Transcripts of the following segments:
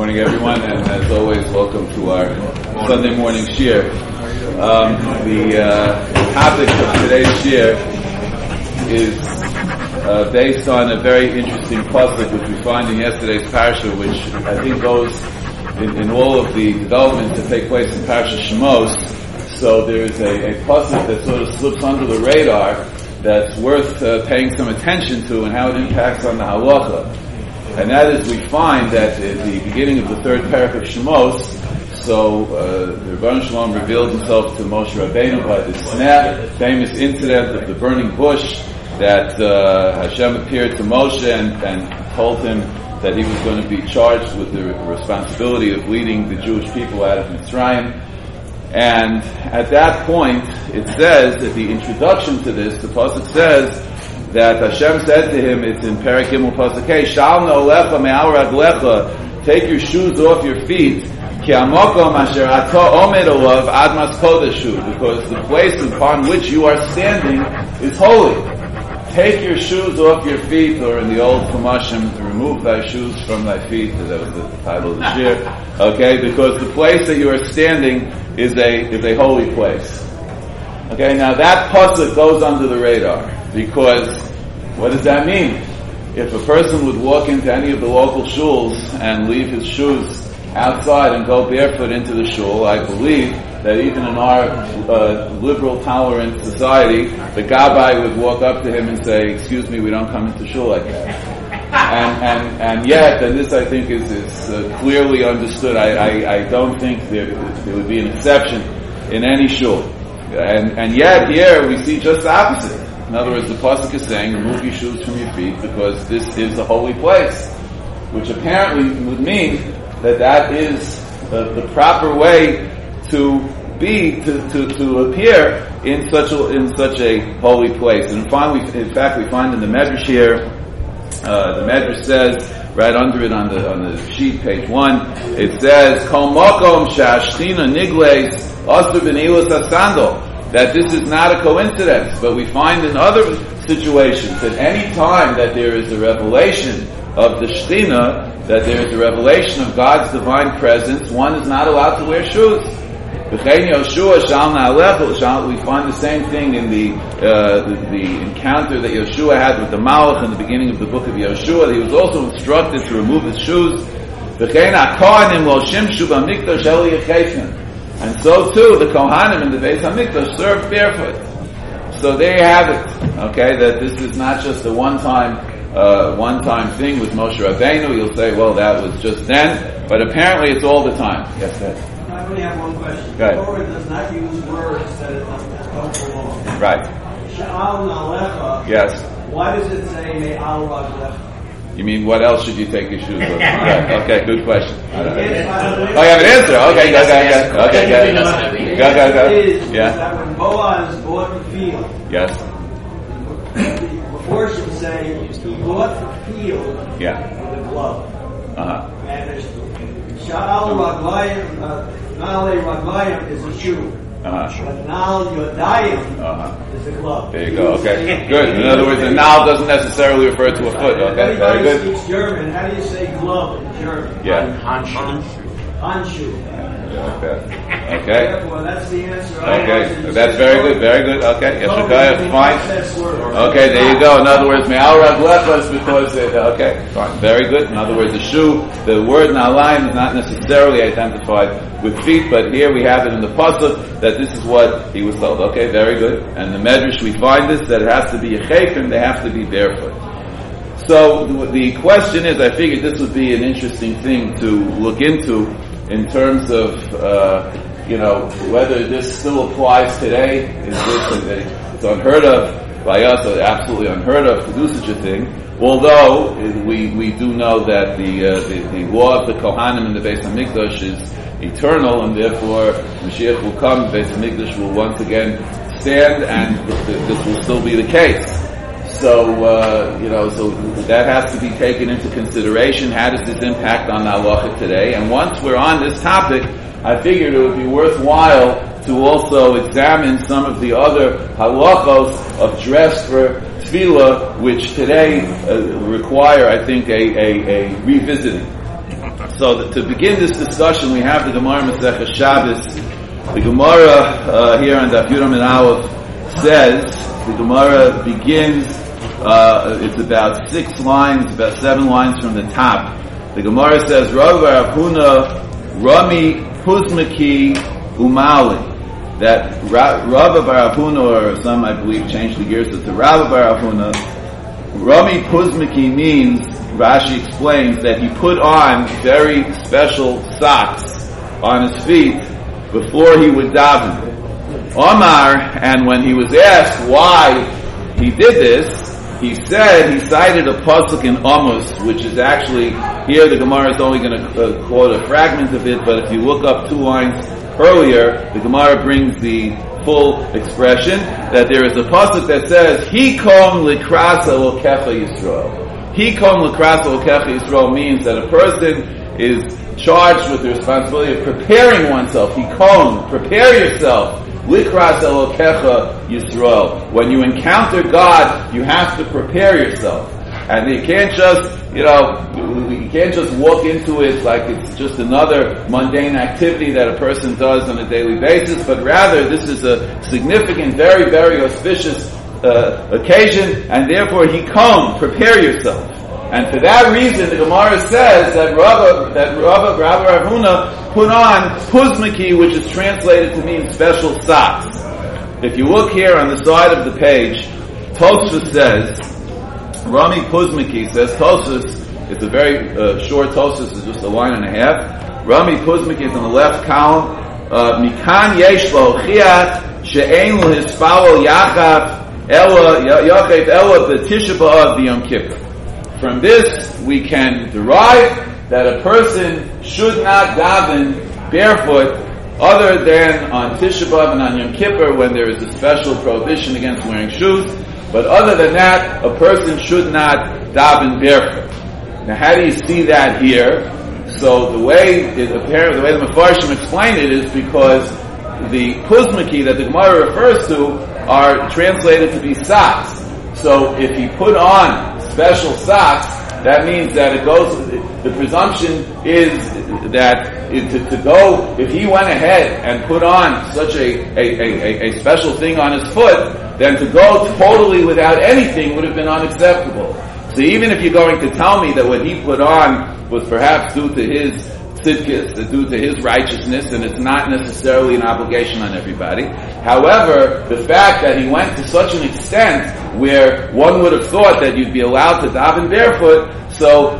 Morning, everyone, and as always, welcome to our Sunday morning shir. The topic of today's shir is based on a very interesting pasuk which we find in yesterday's parsha, which I think goes in all of the developments that take place in Parsha Shemos. So there's a pasuk that sort of slips under the radar that's worth paying some attention to and how it impacts on the halacha. And that is, we find that at the beginning of the third parak of Shemos, so the Rebbeinu Shalom revealed himself to Moshe Rabbeinu by this famous incident of the burning bush that Hashem appeared to Moshe and told him that he was going to be charged with the responsibility of leading the Jewish people out of Mitzrayim. And at that point, it says, at the introduction to this, the pasuk says that Hashem said to him, it's in Perek Gimel Pasuk Hey, Shal No'lecha Me'al Raglecha, take your shoes off your feet, Ki Hamokom Asher Ata Omed Olav Admas Kodeshu, because the place upon which you are standing is holy. Take your shoes off your feet, or in the old Chumashim, remove thy shoes from thy feet. That was the title of the shir. Okay, because the place that you are standing is a holy place. Okay, now that pasuk goes under the radar, because what does that mean? If a person would walk into any of the local shuls and leave his shoes outside and go barefoot into the shul, I believe that even in our liberal, tolerant society, the gabbai would walk up to him and say, "Excuse me, we don't come into shul like that." And yet, and this I think is clearly understood, I don't think there would be an exception in any shul. And yet here we see just the opposite. In other words, the pasuk is saying, remove your shoes from your feet because this is a holy place, which apparently would mean that is the proper way to be, to appear in such a holy place. And finally, in fact, we find in the Medrash here, the Medrash says, right under it on the sheet, page 1, it says, Kol Mokom Shashchina Nigleis Asur B'Neilas HaSandal, that this is not a coincidence, but we find in other situations that any time that there is a revelation of the Shechina, that there is a revelation of God's divine presence, one is not allowed to wear shoes. We find the same thing in the encounter that Yeshua had with the Malach in the beginning of the book of Yeshua. He was also instructed to remove his shoes. And so too, the Kohanim in the Beis HaMikdash served barefoot. So there you have it. Okay, that this is not just a one-time thing with Moshe Rabbeinu. You'll say, well, that was just then, but apparently it's all the time. Yes, sir. I only have one question. The Torah does not use words that don't belong. Right. Sha'al na'alecha. Yes. Why does it say me'al raglecha? You mean, what else should you take your shoes off? Right. Okay, good question. Oh, you have an answer. Okay, go. Yeah. That when Boaz bought the field. Yes. Before she would say, he bought the field. Yeah. With a glove. And Sha'al raglayim, Na'ale raglayim is a shoe. But Na'al yodayim is a glove. There you go. Okay, good. In other words, the Na'al doesn't necessarily refer to a foot. Okay, very good. Everybody speaks German. How do you say glove in German? Yeah. Handschuh. Okay. Therefore, that's the answer. Okay, that's very good. Very good. Okay, Yeshua, fine. Okay, there you go. In other words, me'al raglecha is because okay, fine, very good. In other words, the shoe, the word na'alayim is not necessarily identified with feet, but here we have it in the pasuk that this is what he was told. Okay, very good. And the Medrash we find this that it has to be a chayfim, they have to be barefoot. So the question is, I figured this would be an interesting thing to look into in terms of whether this still applies today. Is this it's unheard of by us, or absolutely unheard of to do such a thing? Although we do know that the law of the Kohanim in the Beis HaMikdash is eternal, and therefore Mashiach will come, the Beis HaMikdash will once again stand, and this will still be the case. So so that has to be taken into consideration. How does this impact on halacha today? And once we're on this topic, I figured it would be worthwhile to also examine some of the other halachos of dress for tefillah, which today require, I think, a revisiting. So to begin this discussion, we have the Gemara Masechah Shabbos. The Gemara here on Daf Yud Amud Aleph says, the Gemara begins, it's about 6 lines, about 7 lines from the top. The Gemara says, Rav Bar Huna Rami Puzmaki Umali. That Rav Bar Huna, or some I believe changed the gears to Rav Bar Huna, Rami Puzmaki means, Rashi explains, that he put on very special socks on his feet before he would daven. Omar, and when he was asked why he did this, he cited a pasuk in Amos, which is actually, here the Gemara is only going to quote a fragment of it, but if you look up 2 lines earlier, the Gemara brings the full expression, that there is a pasuk that says, Hikom likras elokecha Yisrael. Hikom likras elokecha Yisrael means that a person is charged with the responsibility of preparing oneself. Hikom, prepare yourself. Likras elokecha Yisrael. When you encounter God, you have to prepare yourself. And you can't just, you can't just walk into it like it's just another mundane activity that a person does on a daily basis, but rather this is a significant, very, very auspicious occasion, and therefore hikom, prepare yourself. And for that reason, the Gemara says that Rav Huna put on puzmaki, which is translated to mean special socks. If you look here on the side of the page, Tosfos says, Rami Puzmaki says, Tosfos, it's a very short Tosfos, it's just a line and a half. Rami Puzmaki is on the left column. Mikan yesh lo chiat she'ein l'hispalo yachaf ela b'tisha b'av v'yom kippur. From this, we can derive that a person should not daven barefoot other than on Tisha B'Av and on Yom Kippur when there is a special prohibition against wearing shoes. But other than that, a person should not daven barefoot. Now, how do you see that here? So the way the Mefarshim explain it is because the puzmaki that the Gemara refers to are translated to be socks. So if he put on special socks, that means that it goes, the presumption is that to go, if he went ahead and put on such a special thing on his foot, then to go totally without anything would have been unacceptable. So even if you're going to tell me that what he put on was perhaps due to his tzidkis, due to his righteousness, and it's not necessarily an obligation on everybody. However, the fact that he went to such an extent where one would have thought that you'd be allowed to daven barefoot, so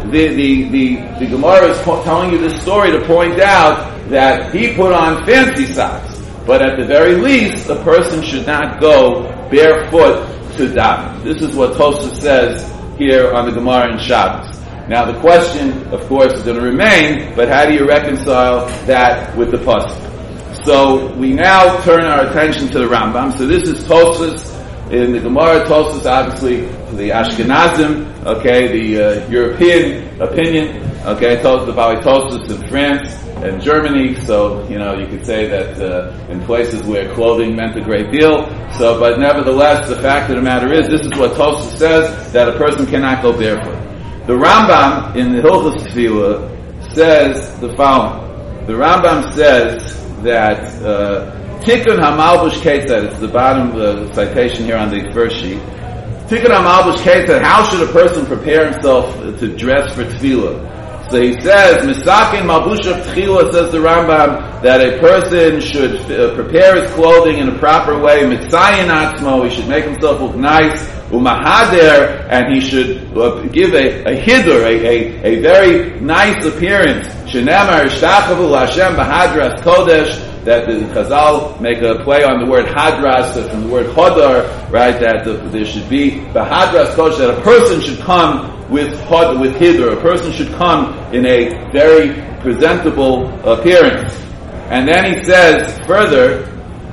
the Gemara is telling you this story to point out that he put on fancy socks. But at the very least, a person should not go barefoot to daven. This is what Tosfos says here on the Gemara in Shabbos. Now the question, of course, is going to remain, but how do you reconcile that with the pasuk? So we now turn our attention to the Rambam. So this is Tosfos in the Gemara. Tosfos, obviously, the Ashkenazim, okay, the European opinion, okay, the Bali Tosfos in France and Germany. So you could say that in places where clothing meant a great deal. So, but nevertheless, the fact of the matter is, this is what Tosfos says, that a person cannot go barefoot. The Rambam in the Hilchos Tefillah says the following. The Rambam says that Tikkun HaMalbush Ketzad, it's the bottom of the citation here on the first sheet. Tikkun HaMalbush Ketzad, how should a person prepare himself to dress for Tefillah? So he says, Misakin Malbush of Tefillah, says the Rambam, that a person should prepare his clothing in a proper way, Mitzayin Atzmo, he should make himself look nice, Umahader, and he should give a hidur, a very nice appearance. Shenemar Ishtachavu L'Hashem B'Hadras Kodesh, that the Chazal make a play on the word Hadras, from the word Hodar, right, that there should be B'Hadras Kodesh, that a person should come with hidur, a person should come in a very presentable appearance. And then he says further,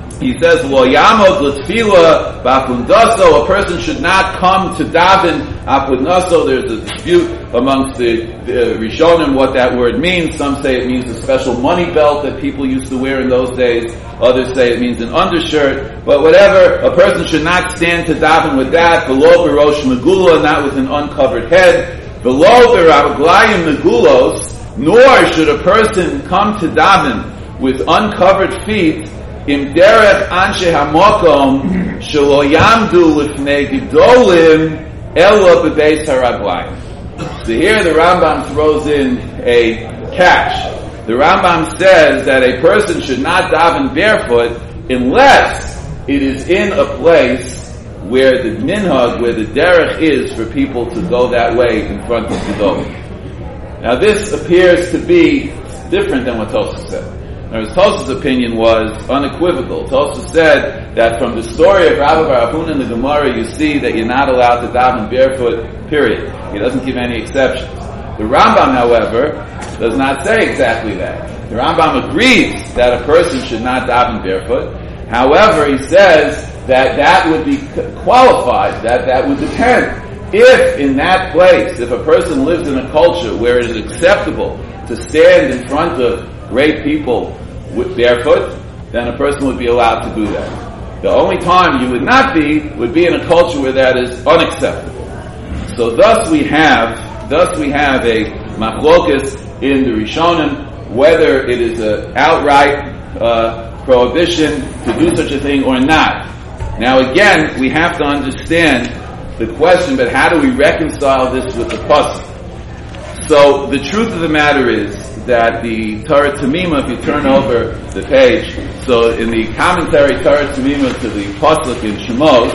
Lo yamod l'tfila b'apundaso, a person should not come to daven apundaso. There's a dispute amongst the Rishonim what that word means. Some say it means a special money belt that people used to wear in those days. Others say it means an undershirt. But whatever, a person should not stand to daven with that. Below b'rosh megula, not with an uncovered head. Below b'raglayim megulos, nor should a person come to daven with uncovered feet, im derech anshe hamokom shelo yamdu lifnei gedolim elo bebeis haraglayim. So here the Rambam throws in a catch. The Rambam says that a person should not daven barefoot unless it is in a place where the minhag, where the derech is for people to go that way in front of the Gedolim. Now this appears to be different than what Tosfos said. Tosfos' opinion was unequivocal. Tosfos said that from the story of Rabbi Bar Huna in the Gemara, you see that you're not allowed to daven barefoot, period. He doesn't give any exceptions. The Rambam, however, does not say exactly that. The Rambam agrees that a person should not daven barefoot. However, he says that would be qualified, that would depend. If in that place, if a person lives in a culture where it is acceptable to stand in front of great people with barefoot, then a person would be allowed to do that. The only time you would not would be in a culture where that is unacceptable. So thus we have a machlokas in the Rishonim, whether it is an outright prohibition to do such a thing or not. Now again, we have to understand the question, but how do we reconcile this with the pasuk? So the truth of the matter is that the Torah Tamima, if you turn over the page, so in the commentary Torah Tamima to the pasuk in Shemos,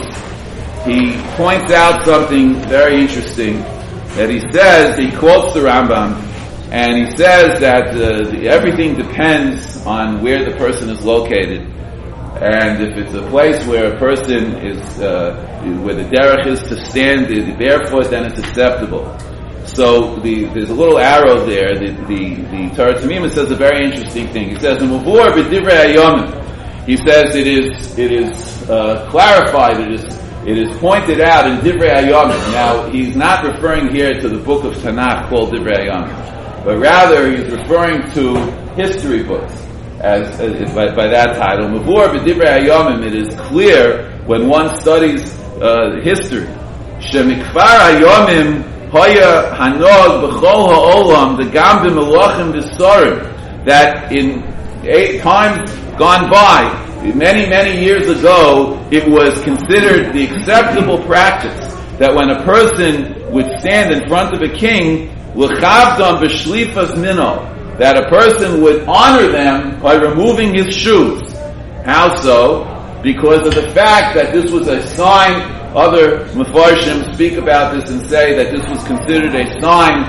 he points out something very interesting, that he says, he quotes the Rambam, and he says that everything depends on where the person is located. And if it's a place where a person is, where the derech is to stand barefoot, then it's acceptable. So there's a little arrow there. The Torah Tamima says a very interesting thing. He says, "Muvur b'divrei hayomim." He says it is clarified. It is pointed out in Divrei Hayomim. Now he's not referring here to the book of Tanakh called Divrei Hayomim, but rather he's referring to history books as by that title. Muvur b'divrei hayomim. It is clear when one studies history. Shemikvar hayomim hoya hanog b'chol ha'olam v'gam b'melachim b'sorim. That in times gone by, many years ago, it was considered the acceptable practice that when a person would stand in front of a king, l'chavdam b'shlifas mino, that a person would honor them by removing his shoes. How so? Because of the fact that this was a sign. Other Mefarshim speak about this and say that this was considered a sign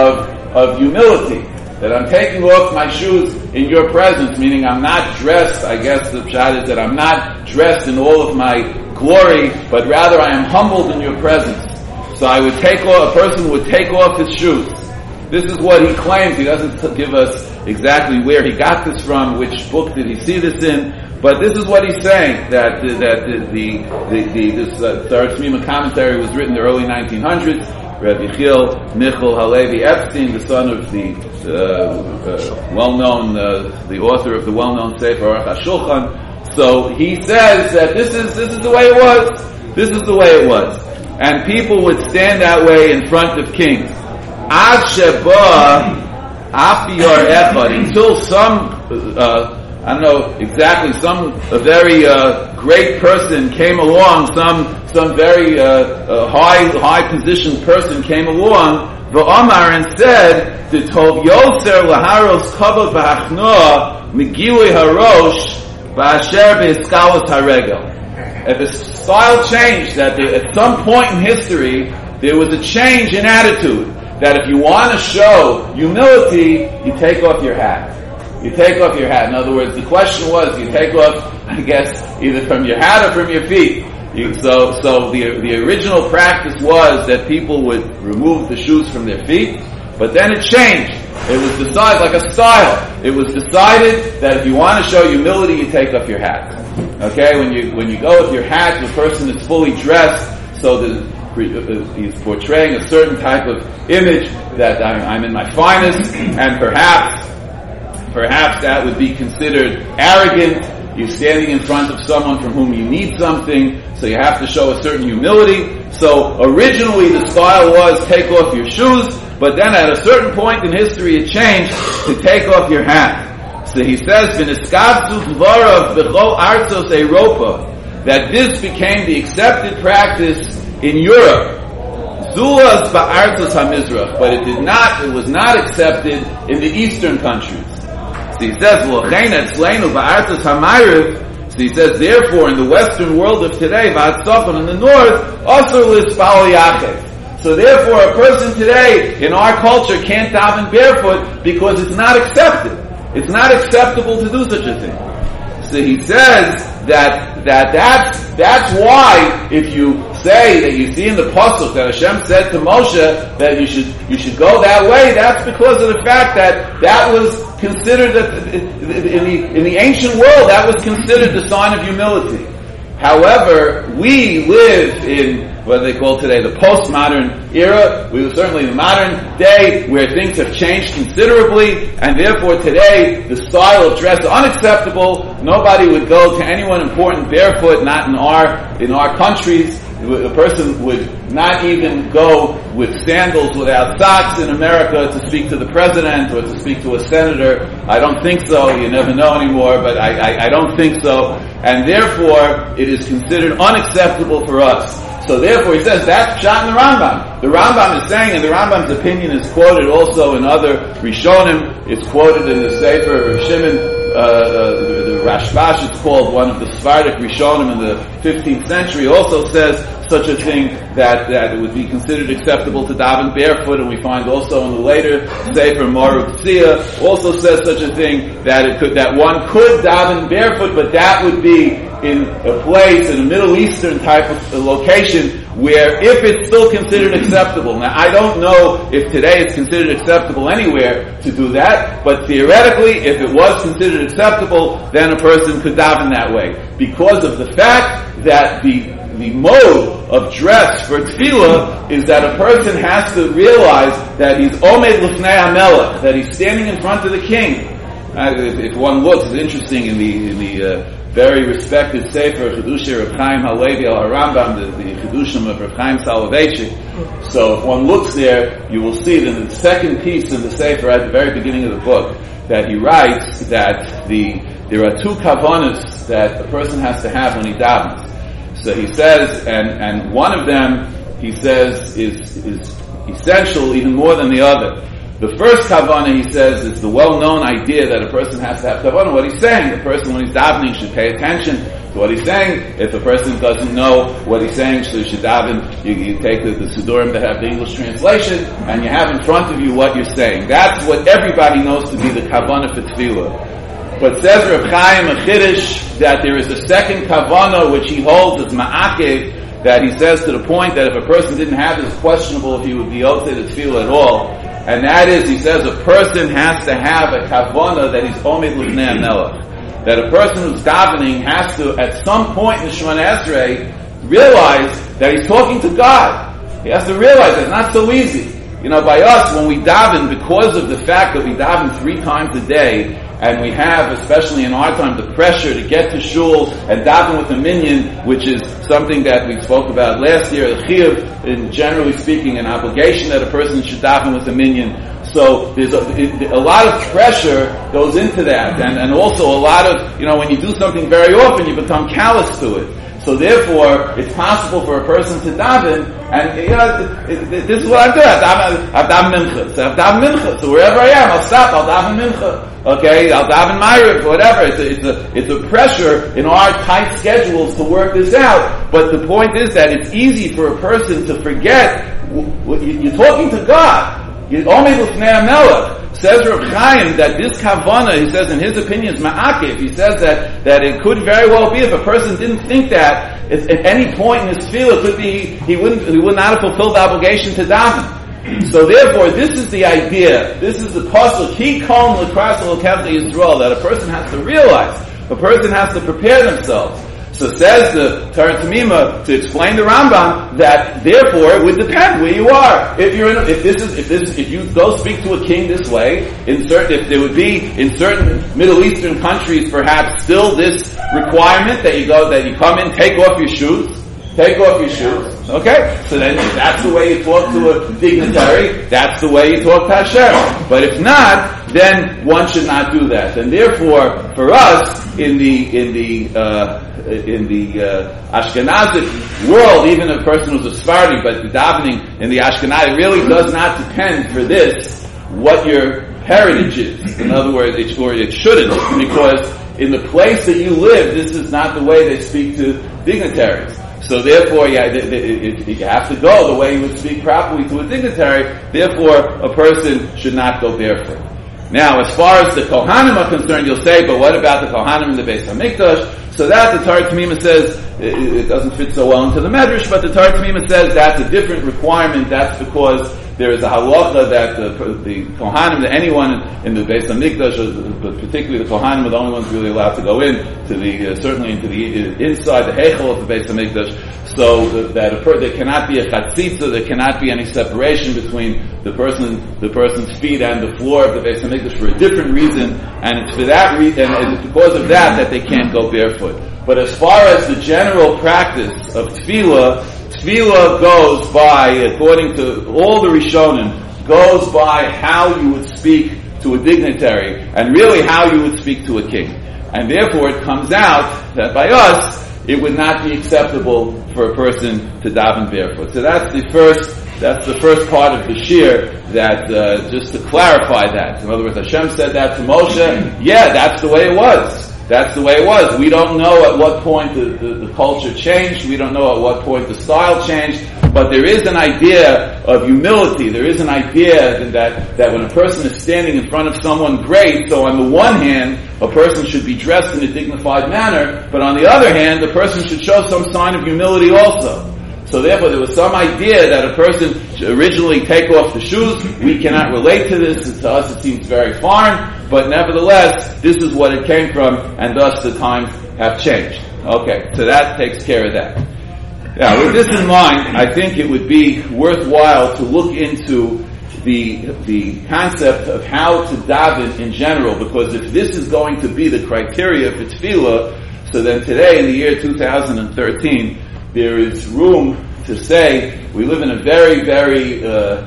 of humility. That I'm taking off my shoes in your presence, meaning I'm not dressed, I guess the pshat is that I'm not dressed in all of my glory, but rather I am humbled in your presence. So a person would take off his shoes. This is what he claims. He doesn't give us exactly where he got this from, which book did he see this in, but this is what he's saying, that this Torah Tamima commentary was written in the early 1900s. Rabbi Yechiel Michal Halevi Epstein, the son of the well-known, the author of the well-known Sefer Aruch HaShulchan. So he says that this is the way it was. This is the way it was. And people would stand that way in front of kings. Ad sheba afiyar echad, until some, I don't know exactly, a very great person came along, some very high positioned person came along, v'amar, and said, "Tov yoser laharos kavod v'hachnoa megilui harosh v'asher be'iskalos haregel." At the style changed, that at some point in history there was a change in attitude. That if you want to show humility, you take off your hat. You take off your hat. In other words, the question was, you take off, I guess, either from your hat or from your feet. So the original practice was that people would remove the shoes from their feet, but then it changed. It was decided, like a style. It was decided that if you want to show humility, you take off your hat. Okay, when you go with your hat, the person is fully dressed, so he's portraying a certain type of image that I'm in my finest, and perhaps that would be considered arrogant. You're standing in front of someone from whom you need something, so you have to show a certain humility. So originally the style was take off your shoes, but then at a certain point in history it changed to take off your hat. So he says, "V'niskavzu dvarav b'chol artzos Europa," that this became the accepted practice in Europe. Zulas ba'artzos hamizrach, but it was not accepted in the eastern countries. So he says, "V'lochein etzleinu ba'artzos hamayriv." So he says, therefore, in the Western world of today, v'atzofan in the north, asur lispal yachet. So therefore, a person today in our culture can't daven barefoot because it's not accepted. It's not acceptable to do such a thing. So he says that's why if you say that you see in the pasuk that Hashem said to Moshe that you should go that way, that's because of the fact that was considered in the ancient world that was considered the sign of humility. However, we live in what they call today the postmodern era. We live certainly in the modern day where things have changed considerably, and therefore today the style of dress is unacceptable. Nobody would go to anyone important barefoot, not in our countries. A person would not even go with sandals without socks in America to speak to the president or to speak to a senator. I don't think so. You never know anymore, but I don't think so. And therefore, it is considered unacceptable for us. So therefore, he says that's shot in the Rambam. The Rambam is saying, and the Rambam's opinion is quoted also in other Rishonim. It's quoted in the Sefer of Shimon. The Rashbash is called one of the Sephardic Rishonim in the 15th century. Also says such a thing that it would be considered acceptable to daven barefoot, and we find also in the later Sefer Moruk Tzia also says such a thing that one could daven barefoot, but that would be in a place in a Middle Eastern type of location where if it's still considered acceptable. Now I don't know if today it's considered acceptable anywhere to do that, but theoretically if it was considered acceptable, then a person could daven that way. Because of the fact that the mode of dress for tefillah is that a person has to realize that he's omed lifnei hamelech, that he's standing in front of the king. If one looks, it's interesting in the very respected Sefer Chedusha Reb Chaim Halevi al Rambam, the Chedushim of Reb Chaim Soloveitchik. So if one looks there, you will see that in the second piece in the Sefer at the very beginning of the book that he writes that there are two kavanas that a person has to have when he davens. So he says, and one of them he says is essential even more than the other. The first kavanah, he says, is the well-known idea that a person has to have kavanah. What he's saying, the person when he's davening should pay attention to what he's saying. If a person doesn't know what he's saying, so you should daven, you take the Sidurim that have the English translation, and you have in front of you what you're saying. That's what everybody knows to be the kavanah for tefillah. But says Reb Chaim a Chiddush that there is a second kavanah which he holds as ma'akev, that he says to the point that if a person didn't have this, it's questionable if he would be able to tefillah at all. And that is, he says, a person has to have a kavanah that he's omed l'fnei hamelech. That a person who's davening has to, at some point in the Shemona Esrei, realize that he's talking to God. He has to realize that it's not so easy. By us, when we daven, because of the fact that we daven 3 times a day, and we have, especially in our time, the pressure to get to shul and daven with a minyan, which is something that we spoke about last year, the chiyuv, in generally speaking, an obligation that a person should daven with a minyan. So there's a lot of pressure goes into that, and also a lot of, when you do something very often, you become callous to it. So therefore, it's possible for a person to daven, and this is what I do. I daven mincha. So I daven mincha. So wherever I am, I'll stop. I'll daven mincha. Okay, I'll daven ma'ariv, whatever. It's a pressure in our tight schedules to work this out. But the point is that it's easy for a person to forget. You're talking to God. You're omed l'fnei hamelech. Says Reb Chaim that this kavanah, he says in his opinion, is ma'akev. He says that it could very well be if a person didn't think that at any point in his tefillah, could be he would not have fulfilled the obligation to daven. So therefore, this is the idea. This is the pasuk. Ki kol l'kras l'kev Yisrael, that a person has to realize, a person has to prepare themselves. So says the Torah Tamima to explain the Rambam that therefore it would depend where you are. If you go speak to a king this way, if there would be in certain Middle Eastern countries perhaps still this requirement that you come in, take off your shoes, take off your shoes. Okay? So then if that's the way you talk to a dignitary, that's the way you talk to Hashem. But if not, then one should not do that. And therefore, for us, in the Ashkenazic world, even a person who's a Sephardi, but the davening in the Ashkenazi really does not depend for this what your heritage is. In other words, it shouldn't, because in the place that you live, this is not the way they speak to dignitaries. So therefore, you have to go the way you would speak properly to a dignitary. Therefore, a person should not go barefoot. Now, as far as the Kohanim are concerned, you'll say, but what about the Kohanim in the Beis HaMikdash? So that the Torah Tamima says, it doesn't fit so well into the Medrash, but the Torah Tamima says that's a different requirement. That's because there is a halacha that the Kohanim, that anyone in the Beis HaMikdash, but particularly the Kohanim, are the only ones really allowed to go in to the certainly into the inside the Heichel of the Beis HaMikdash. So that there cannot be a chatzitza, there cannot be any separation between the person's feet and the floor of the Beis HaMikdash for a different reason, and it's for that reason, and it's because of that they can't go barefoot. But as far as the general practice of tefillah goes by, according to all the Rishonim, goes by how you would speak to a dignitary, and really how you would speak to a king. And therefore it comes out that by us, it would not be acceptable for a person to daven barefoot. So that's the first part of the shir, that just to clarify that. In other words, Hashem said that to Moshe. Yeah, that's the way it was. That's the way it was. We don't know at what point the culture changed. We don't know at what point the style changed. But there is an idea of humility. There is an idea that when a person is standing in front of someone great, so on the one hand, a person should be dressed in a dignified manner, but on the other hand, the person should show some sign of humility also. So therefore, there was some idea that a person should originally take off the shoes. We cannot relate to this. To us, it seems very foreign. But nevertheless, this is what it came from, and thus the times have changed. Okay, so that takes care of that. Now, with this in mind, I think it would be worthwhile to look into the concept of how to daven in general, because if this is going to be the criteria for tefillah, so then today, in the year 2013, there is room to say we live in a very, very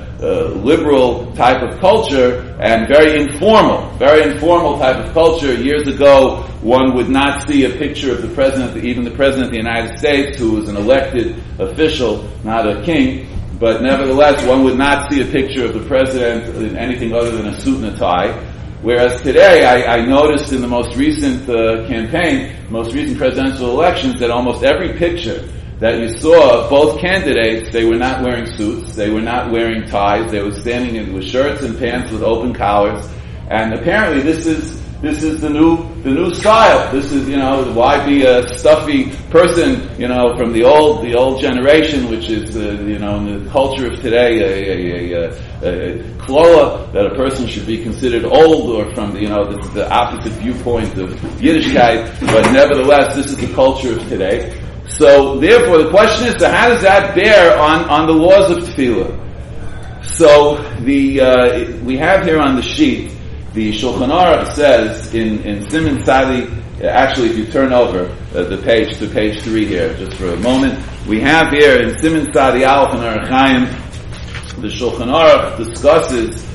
liberal type of culture, and very informal type of culture. Years ago, one would not see a picture of the president, even the president of the United States, who was an elected official, not a king, but nevertheless, one would not see a picture of the president in anything other than a suit and a tie. Whereas today, I noticed in the most recent most recent presidential elections, that almost every picture that you saw of both candidates, they were not wearing suits, they were not wearing ties, they were standing with shirts and pants with open collars, and apparently this is the new style. This is, why be a stuffy person, from the old generation, which is, in the culture of today, a klola, that a person should be considered old, or from the opposite viewpoint of Yiddishkeit, but nevertheless, this is the culture of today. So, therefore, the question is, how does that bear on the laws of tefillah? So, we have here on the sheet, the Shulchan Aruch says in Siman Sadi, actually, if you turn over the page to page 3 here, just for a moment, we have here in Siman Sadi Aleph and Orach Chaim, the Shulchan Aruch discusses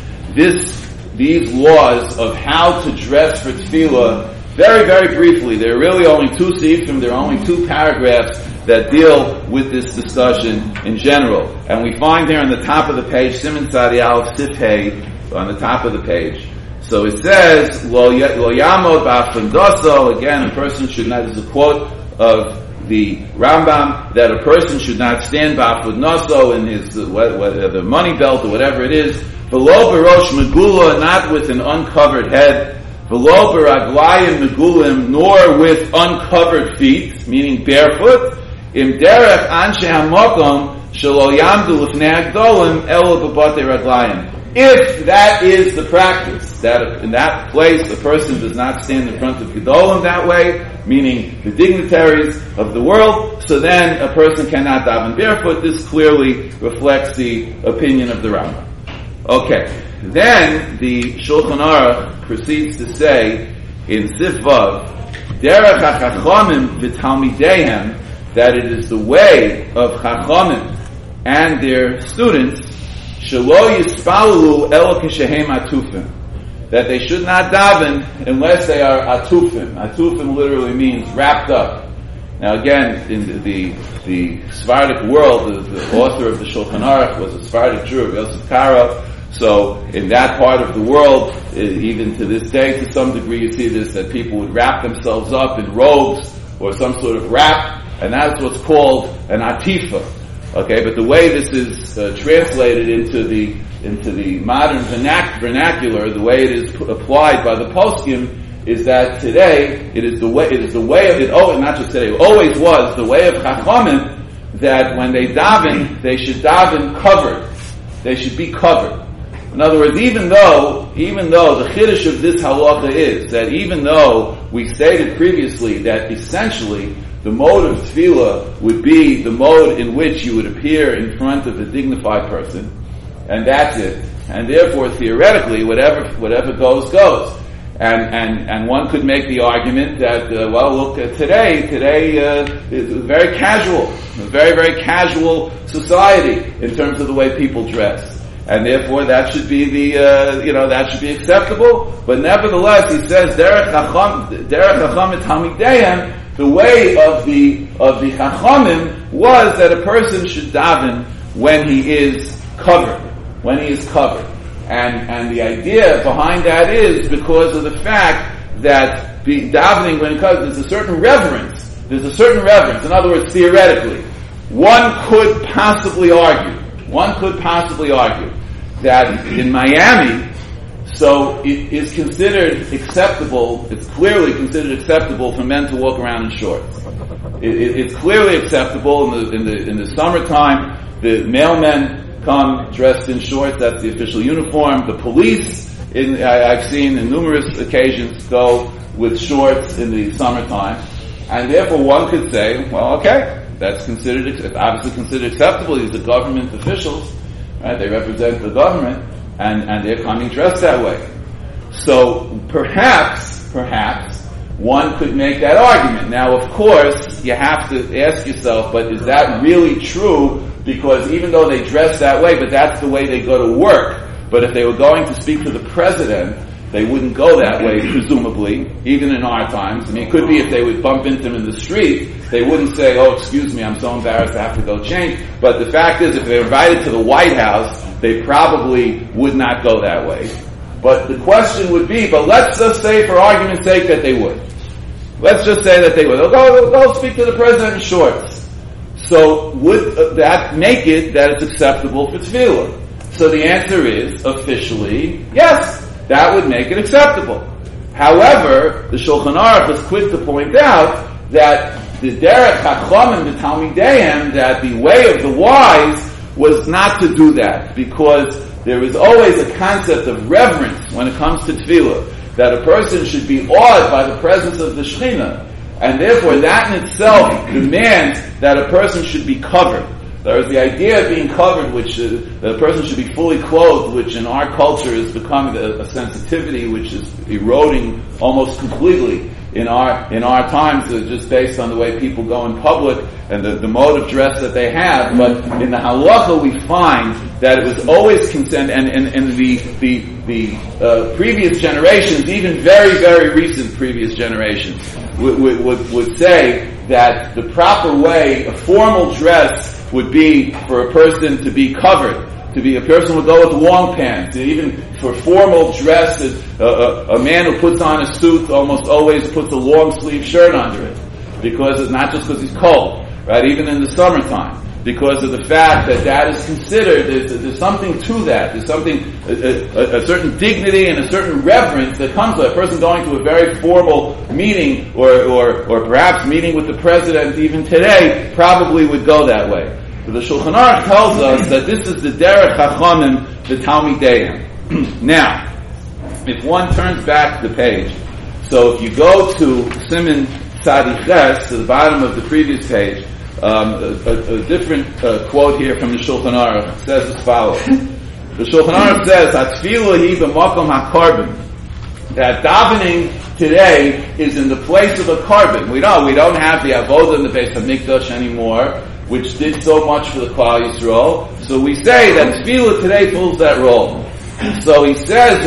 these laws of how to dress for tefillah. Very, very briefly. There are really only 2 seifim, there are only 2 paragraphs that deal with this discussion in general. And we find there on the top of the page, Siman Sadi Aleph Sif Hey, on the top of the page. So it says, Lo yamod ba'afendoso, again, a person should not, this is a quote of the Rambam, that a person should not stand ba'afendoso in his, whether the money belt or whatever it is, v'lo b'rosh megula, not with an uncovered head, v'lo b'raglayim megulim, nor with uncovered feet, meaning barefoot, im derech anshe hamakom shelo yamdu lifnei hagdolim elo b'batei raglayim. If that is the practice, that in that place a person does not stand in front of gedolim that way, meaning the dignitaries of the world, so then a person cannot daven barefoot. This clearly reflects the opinion of the Rambam. Okay, then the Shulchan Aruch proceeds to say in Sif Vav, Derech HaChachamim v'Talmideihem that it is the way of Chachamim and their students, shelo yispalu elo kishehem atufim, that they should not daven unless they are atufim. Atufim literally means wrapped up. Now again, in the Sephardic world, the author of the Shulchan Aruch was a Sephardic Jew, Yosef Karo. So in that part of the world, even to this day, to some degree, you see this, that people would wrap themselves up in robes or some sort of wrap, and that's what's called an atifa. Okay, but the way this is translated into the modern vernacular, the way it is applied by the poskim, is that today it is the way of it. Oh, not just today, it always was the way of Chachamim that when they daven, they should daven covered. They should be covered. In other words, even though the chiddush of this halacha is that even though we stated previously that essentially the mode of tefillah would be the mode in which you would appear in front of a dignified person, and that's it, and therefore theoretically whatever goes. And one could make the argument that today is very casual, a very, very casual society in terms of the way people dress. And therefore that should be that should be acceptable. But nevertheless, he says, derech chacham talmideihem, the way of the chachamim was that a person should daven when he is covered. And the idea behind that is because of the fact that the davening when it comes, there's a certain reverence. In other words, theoretically, one could possibly argue that in Miami, so it is considered acceptable, it's clearly considered acceptable for men to walk around in shorts. It's clearly acceptable in the summertime. The mailmen come dressed in shorts, that's the official uniform. The police, I've seen in numerous occasions, go with shorts in the summertime. And therefore one could say, well, okay, it's obviously considered acceptable. These are government officials, right? They represent the government, and they're coming dressed that way. So perhaps one could make that argument. Now, of course, you have to ask yourself, but is that really true? Because even though they dress that way, but that's the way they go to work. But if they were going to speak to the president, they wouldn't go that way, presumably, even in our times. I mean, it could be if they would bump into him in the street, they wouldn't say, oh, excuse me, I'm so embarrassed I have to go change. But the fact is, if they were invited to the White House, they probably would not go that way. But the question would be, but let's just say, for argument's sake, that they would. Let's just say that they would. They'll go speak to the president in shorts. So would that make it that it's acceptable for tefillah? So the answer is, officially, yes, that would make it acceptable. However, the Shulchan Aruch is quick to point out that the derech chachamim b'talmideihem, that the way of the wise was not to do that, because there is always a concept of reverence when it comes to tefillah, that a person should be awed by the presence of the Shekhinah. And therefore, that in itself demands that a person should be covered. There is the idea of being covered, which that a person should be fully clothed, which in our culture has become a sensitivity which is eroding almost completely in our times, just based on the way people go in public and the mode of dress that they have. But in the halacha, we find that it was always consent, and the previous generations, even very, very recent previous generations, would say that the proper way, a formal dress, would be for a person to be covered. A person would go with long pants. Even for formal dress, a man who puts on a suit almost always puts a long sleeve shirt under it, because it's not just because he's cold, right? Even in the summertime, because of the fact that is considered, there's something to that. There's something, a certain dignity and a certain reverence that comes with a person going to a very formal meeting, or perhaps meeting with the president even today, probably would go that way. But the Shulchan Aruch tells us that this is the derech chachamim b'talmideihem. Now, if one turns back the page, so if you go to Siman Tzadi Ches, to the bottom of the previous page, a different quote here from the Shulchan Aruch says as follows. The Shulchan Aruch says, "Hatfilah hi b'makom hakarban," that davening today is in the place of a carbon. We don't have the avodah in the Beis Hamikdash anymore, which did so much for the Klal Yisrael. So we say that tefillah today fills that role. So he says,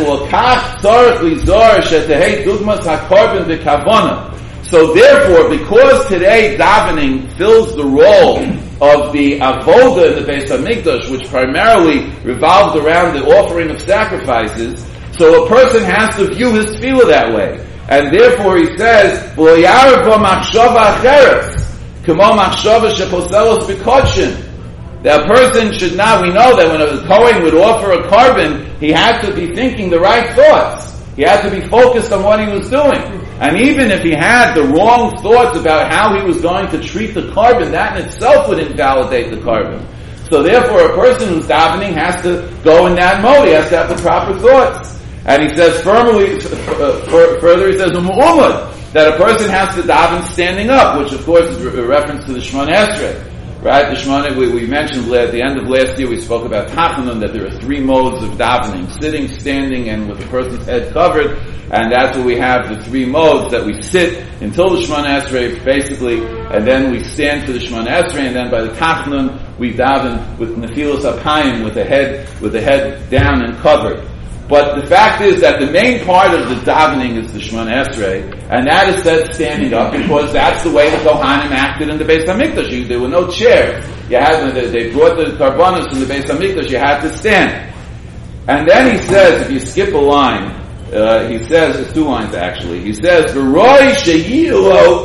so therefore, because today davening fills the role of the avodah in the Beis Hamikdash, which primarily revolves around the offering of sacrifices, so a person has to view his tefillah that way. And therefore he says, that a person should not, we know that when a Kohen would offer a carbon, he had to be thinking the right thoughts. He had to be focused on what he was doing. And even if he had the wrong thoughts about how he was going to treat the carbon, that in itself would invalidate the carbon. So therefore a person who's davening has to go in that mode. He has to have the proper thoughts. And he says further he says, that a person has to daven standing up, which of course is a reference to the Shemona Esrei. Right, the Shemona, we mentioned at the end of last year, we spoke about Tachanun, that there are 3 modes of davening: sitting, standing, and with a person's head covered. And that's what we have, the 3 modes, that we sit until the Shemona Esrei, basically, and then we stand for the Shemona Esrei, and then by the Tachanun, we daven with Nefilas Apayim, with the head down and covered. But the fact is that the main part of the davening is the Shemona Esrei, and that is said standing up because that's the way the Kohanim acted in the Beis Hamikdash. There were no chairs. They brought the karbanos from the Beis Hamikdash. You had to stand. And then he says, if you skip a line, he says, there's 2 lines actually. He says, "V'roi sheyilu,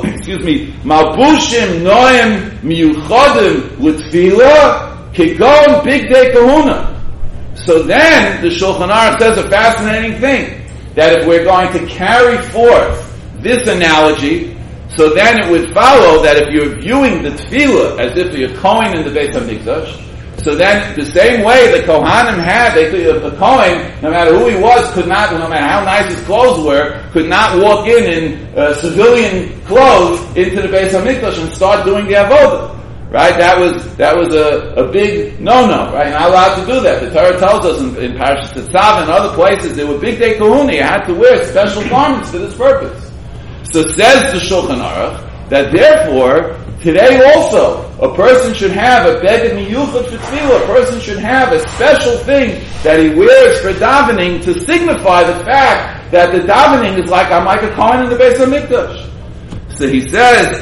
malbushim noem miyuchadim l'tfilah kegon bigdei kahuna." So then, the Shulchan Aruch says a fascinating thing, that if we're going to carry forth this analogy, so then it would follow that if you're viewing the tefillah as if you're Kohen in the Beis Hamikdash, so then the same way the Kohanim had, the Kohen, no matter who he was, could not, no matter how nice his clothes were, could not walk in civilian clothes into the Beis Hamikdash and start doing the avodah. Right? That was a big no-no, right? Not allowed to do that. The Torah tells us in Parashat Tetzav and other places, there were bigdei kahuna. You had to wear special garments for this purpose. So says the Shulchan Aruch, that therefore, today also, a person should have a beged miyuchad for tefillah. A person should have a special thing that he wears for davening to signify the fact that the davening is like I'm like a Kohen in the Beis Hamikdash. So he says,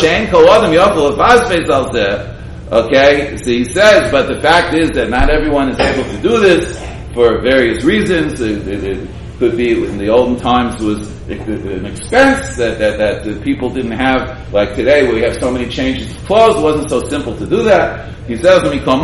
okay, so he says, but the fact is that not everyone is able to do this for various reasons. It could be in the olden times was an expense that the people didn't have, like today where we have so many changes of clothes. It wasn't so simple to do that. He says, but at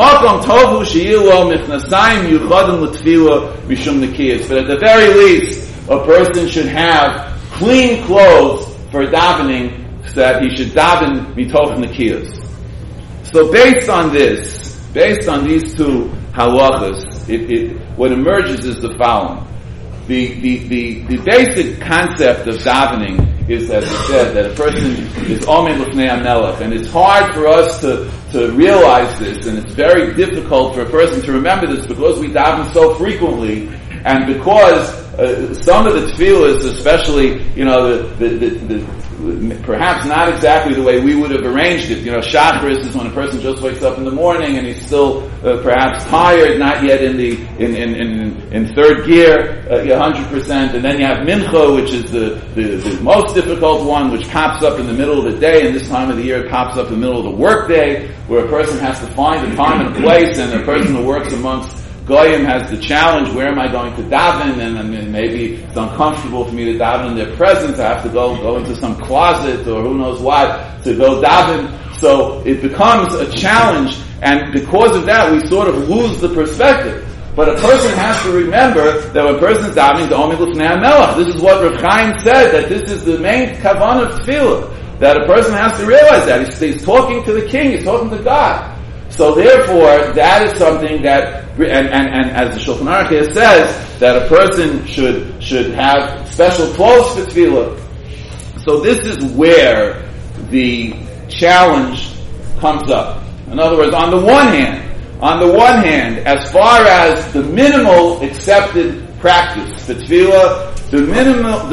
the very least, a person should have clean clothes for davening, so that he should daven mitoch nekiyos. So based on these 2 halachas, what emerges is the following. The basic concept of davening is, as I said, that a person is omen l'fnei hamelech, and it's hard for us to realize this, and it's very difficult for a person to remember this because we daven so frequently, and because some of the tefillahs, especially, the perhaps not exactly the way we would have arranged it. Shacharis is when a person just wakes up in the morning and he's still perhaps tired, not yet in third gear, 100%. And then you have Mincha, which is the most difficult one, which pops up in the middle of the day. And this time of the year, it pops up in the middle of the work day, where a person has to find a time and a place, and a person who works amongst Goyim has the challenge, where am I going to daven? And maybe it's uncomfortable for me to daven in their presence. I have to go into some closet or who knows what to go daven. So it becomes a challenge, and because of that, we sort of lose the perspective. But a person has to remember that when a person is davening, the Omer L'fnei HaMelech. This is what Rav Chaim said, that this is the main kavanah of tefillah. That a person has to realize that. He's talking to the king, he's talking to God. So therefore, that is something that, and as the Shulchan Aruch here says, that a person should have special clothes for tefillah. So this is where the challenge comes up. In other words, on the one hand, as far as the minimal accepted practice for tefillah, the minimum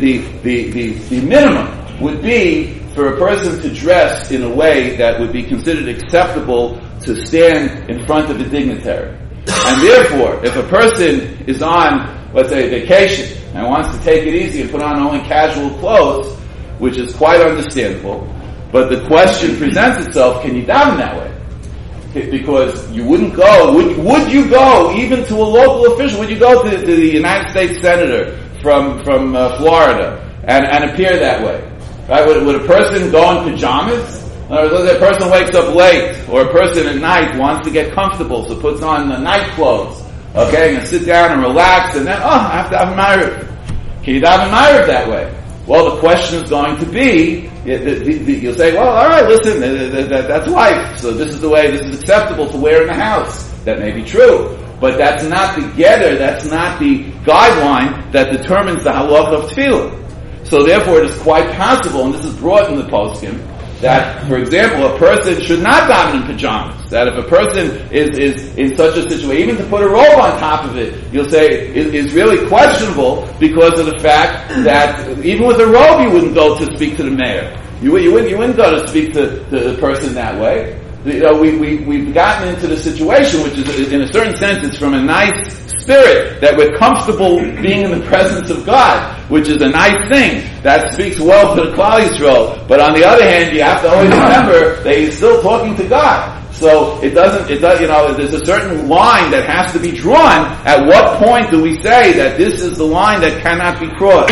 would be for a person to dress in a way that would be considered acceptable to stand in front of a dignitary. And therefore, if a person is on, let's say, vacation and wants to take it easy and put on only casual clothes, which is quite understandable, but the question presents itself, can you daven that way? Because you wouldn't go, would you go even to a local official? Would you go to the United States Senator from Florida and appear that way? Right? Would a person go in pajamas? Or let's say a person wakes up late, or a person at night wants to get comfortable, so puts on the night clothes, okay, and sit down and relax, and then, I have to daven Ma'ariv. Can you daven Ma'ariv that way? Well, the question is going to be, you'll say, well, alright, listen, that's life, so this is acceptable to wear in the house. That may be true, but that's not the getter, that's not the guideline that determines the halacha of tefillah. So therefore it is quite possible, and this is brought in the poskim, that, for example, a person should not daven in pajamas. That if a person is in such a situation, even to put a robe on top of it, you'll say, is really questionable because of the fact that even with a robe you wouldn't go to speak to the mayor. You wouldn't go to speak to the person that way. We've gotten into the situation, which is, in a certain sense, it's from a nice spirit, that we're comfortable being in the presence of God, which is a nice thing. That speaks well to the Klal Yisrael. But on the other hand, you have to always remember that he's still talking to God. So there's a certain line that has to be drawn. At what point do we say that this is the line that cannot be crossed?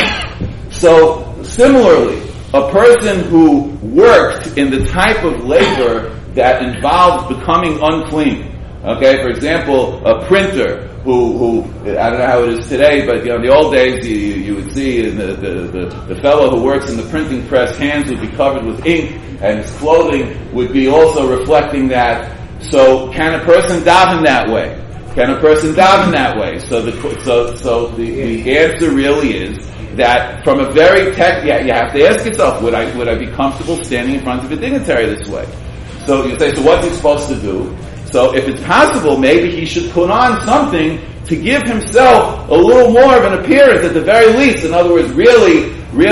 So, similarly, a person who worked in the type of labor that involves becoming unclean. Okay, for example, a printer who I don't know how it is today, but in the old days you would see the fellow who works in the printing press, hands would be covered with ink, and his clothing would be also reflecting that. So can a person daven that way? Can a person daven that way? So the answer really is that from a very you have to ask yourself, would I be comfortable standing in front of a dignitary this way? So you say, so what's he supposed to do? So if it's possible, maybe he should put on something to give himself a little more of an appearance at the very least. In other words, really,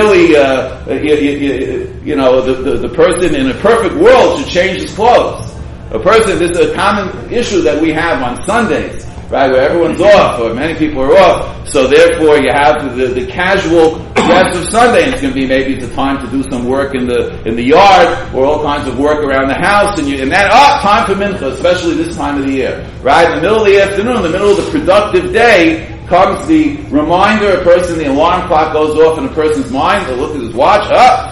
the person in a perfect world should change his clothes. This is a common issue that we have on Sundays, right, where everyone's off, or many people are off. So therefore you have the casual dress of Sunday, and it's going to be maybe it's a time to do some work in the yard, or all kinds of work around the house, and then time for mincha, especially this time of the year. Right? In the middle of the afternoon, in the middle of the productive day, comes the reminder, the alarm clock goes off in a person's mind, they look at his watch,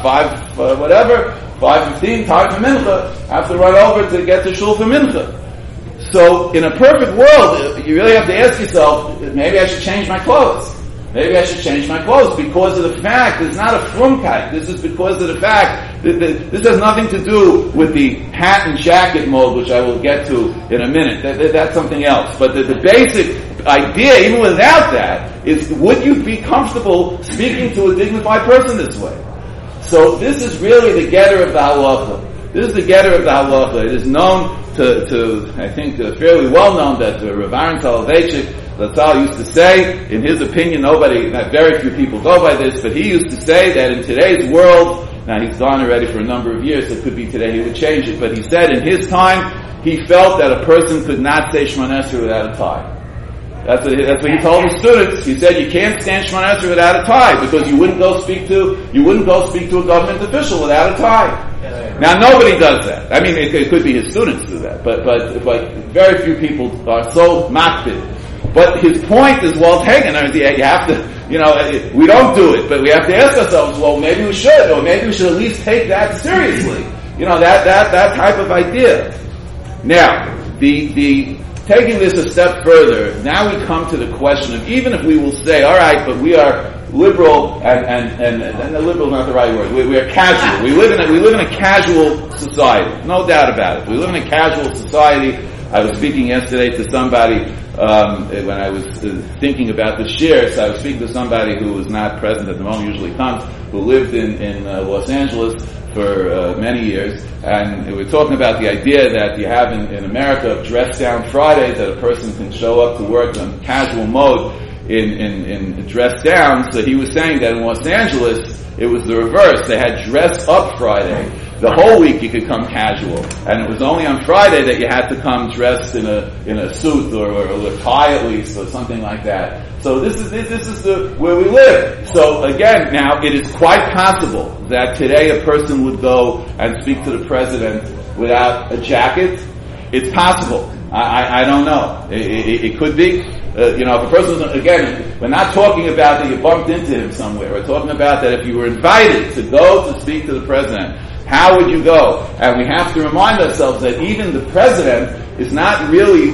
5:15, time for mincha, have to run over to get to shul for mincha. So, in a perfect world, you really have to ask yourself, maybe I should change my clothes. Maybe I should change my clothes because of the fact, it's not a frumkeit, this is because of the fact that this has nothing to do with the hat and jacket mode, which I will get to in a minute. That's something else. But the basic idea, even without that, is would you be comfortable speaking to a dignified person this way? So this is really the getter of the halacha. This is the getter of the halacha. It is known to I think, fairly well known that Rav Aaron Soloveitchik, Latzal used to say, in his opinion, very few people go by this, but he used to say that in today's world, now he's gone already for a number of years, so it could be today he would change it, but he said in his time, he felt that a person could not say Shemona Esrei without a tie. That's what he told his students. He said you can't stand Shemona Esrei without a tie, because you wouldn't go speak to a government official without a tie. Now nobody does that. I mean, it could be his students do that, but very few people are so makpid. But his point is well taken. I mean, you have to, we don't do it, but we have to ask ourselves, well, maybe we should, or maybe we should at least take that seriously. That type of idea. Now, taking this a step further, now we come to the question of, even if we will say, all right, but we are liberal, and liberal is not the right word. We are casual. We live in a casual society, no doubt about it. We live in a casual society. I was speaking yesterday to somebody when I was thinking about the share. So I was speaking to somebody who was not present at the moment, usually comes, who lived in Los Angeles for many years, and we were talking about the idea that you have in America of dress down Fridays, that a person can show up to work in casual mode. in dress down. So he was saying that in Los Angeles, it was the reverse. They had dress up Friday. The whole week you could come casual, and it was only on Friday that you had to come dressed in a suit or a tie at least, or something like that. So this is where we live. So again, now it is quite possible that today a person would go and speak to the president without a jacket. It's possible. I don't know. It could be. If a person, again, we're not talking about that you bumped into him somewhere. We're talking about that if you were invited to go to speak to the president, how would you go? And we have to remind ourselves that even the president is not really,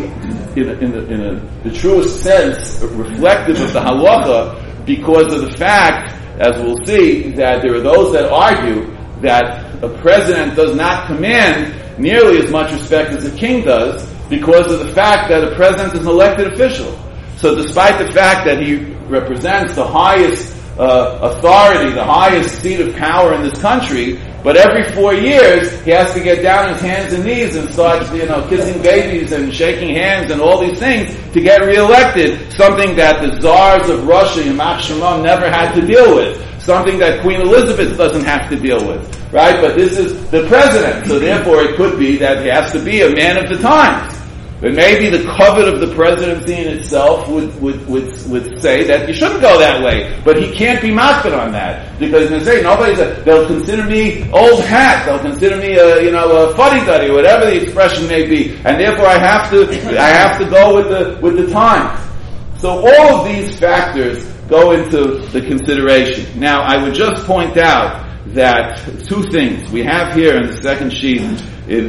in the truest sense, reflective of the halacha, because of the fact, as we'll see, that there are those that argue that a president does not command nearly as much respect as a king does, because of the fact that a president is an elected official. So despite the fact that he represents the highest authority, the highest seat of power in this country, but every 4 years he has to get down on his hands and knees and start, kissing babies and shaking hands and all these things to get reelected, something that the czars of Russia, Yamach Shimon, never had to deal with, something that Queen Elizabeth doesn't have to deal with, right? But this is the president, so therefore it could be that he has to be a man of the times. But maybe the covet of the presidency in itself would say that you shouldn't go that way. But he can't be makbid on that. Because they say, they'll consider me old hat, they'll consider me a fuddy-duddy, whatever the expression may be. And therefore I have to go with the time. So all of these factors go into the consideration. Now I would just point out that two things. We have here in the second sheet, in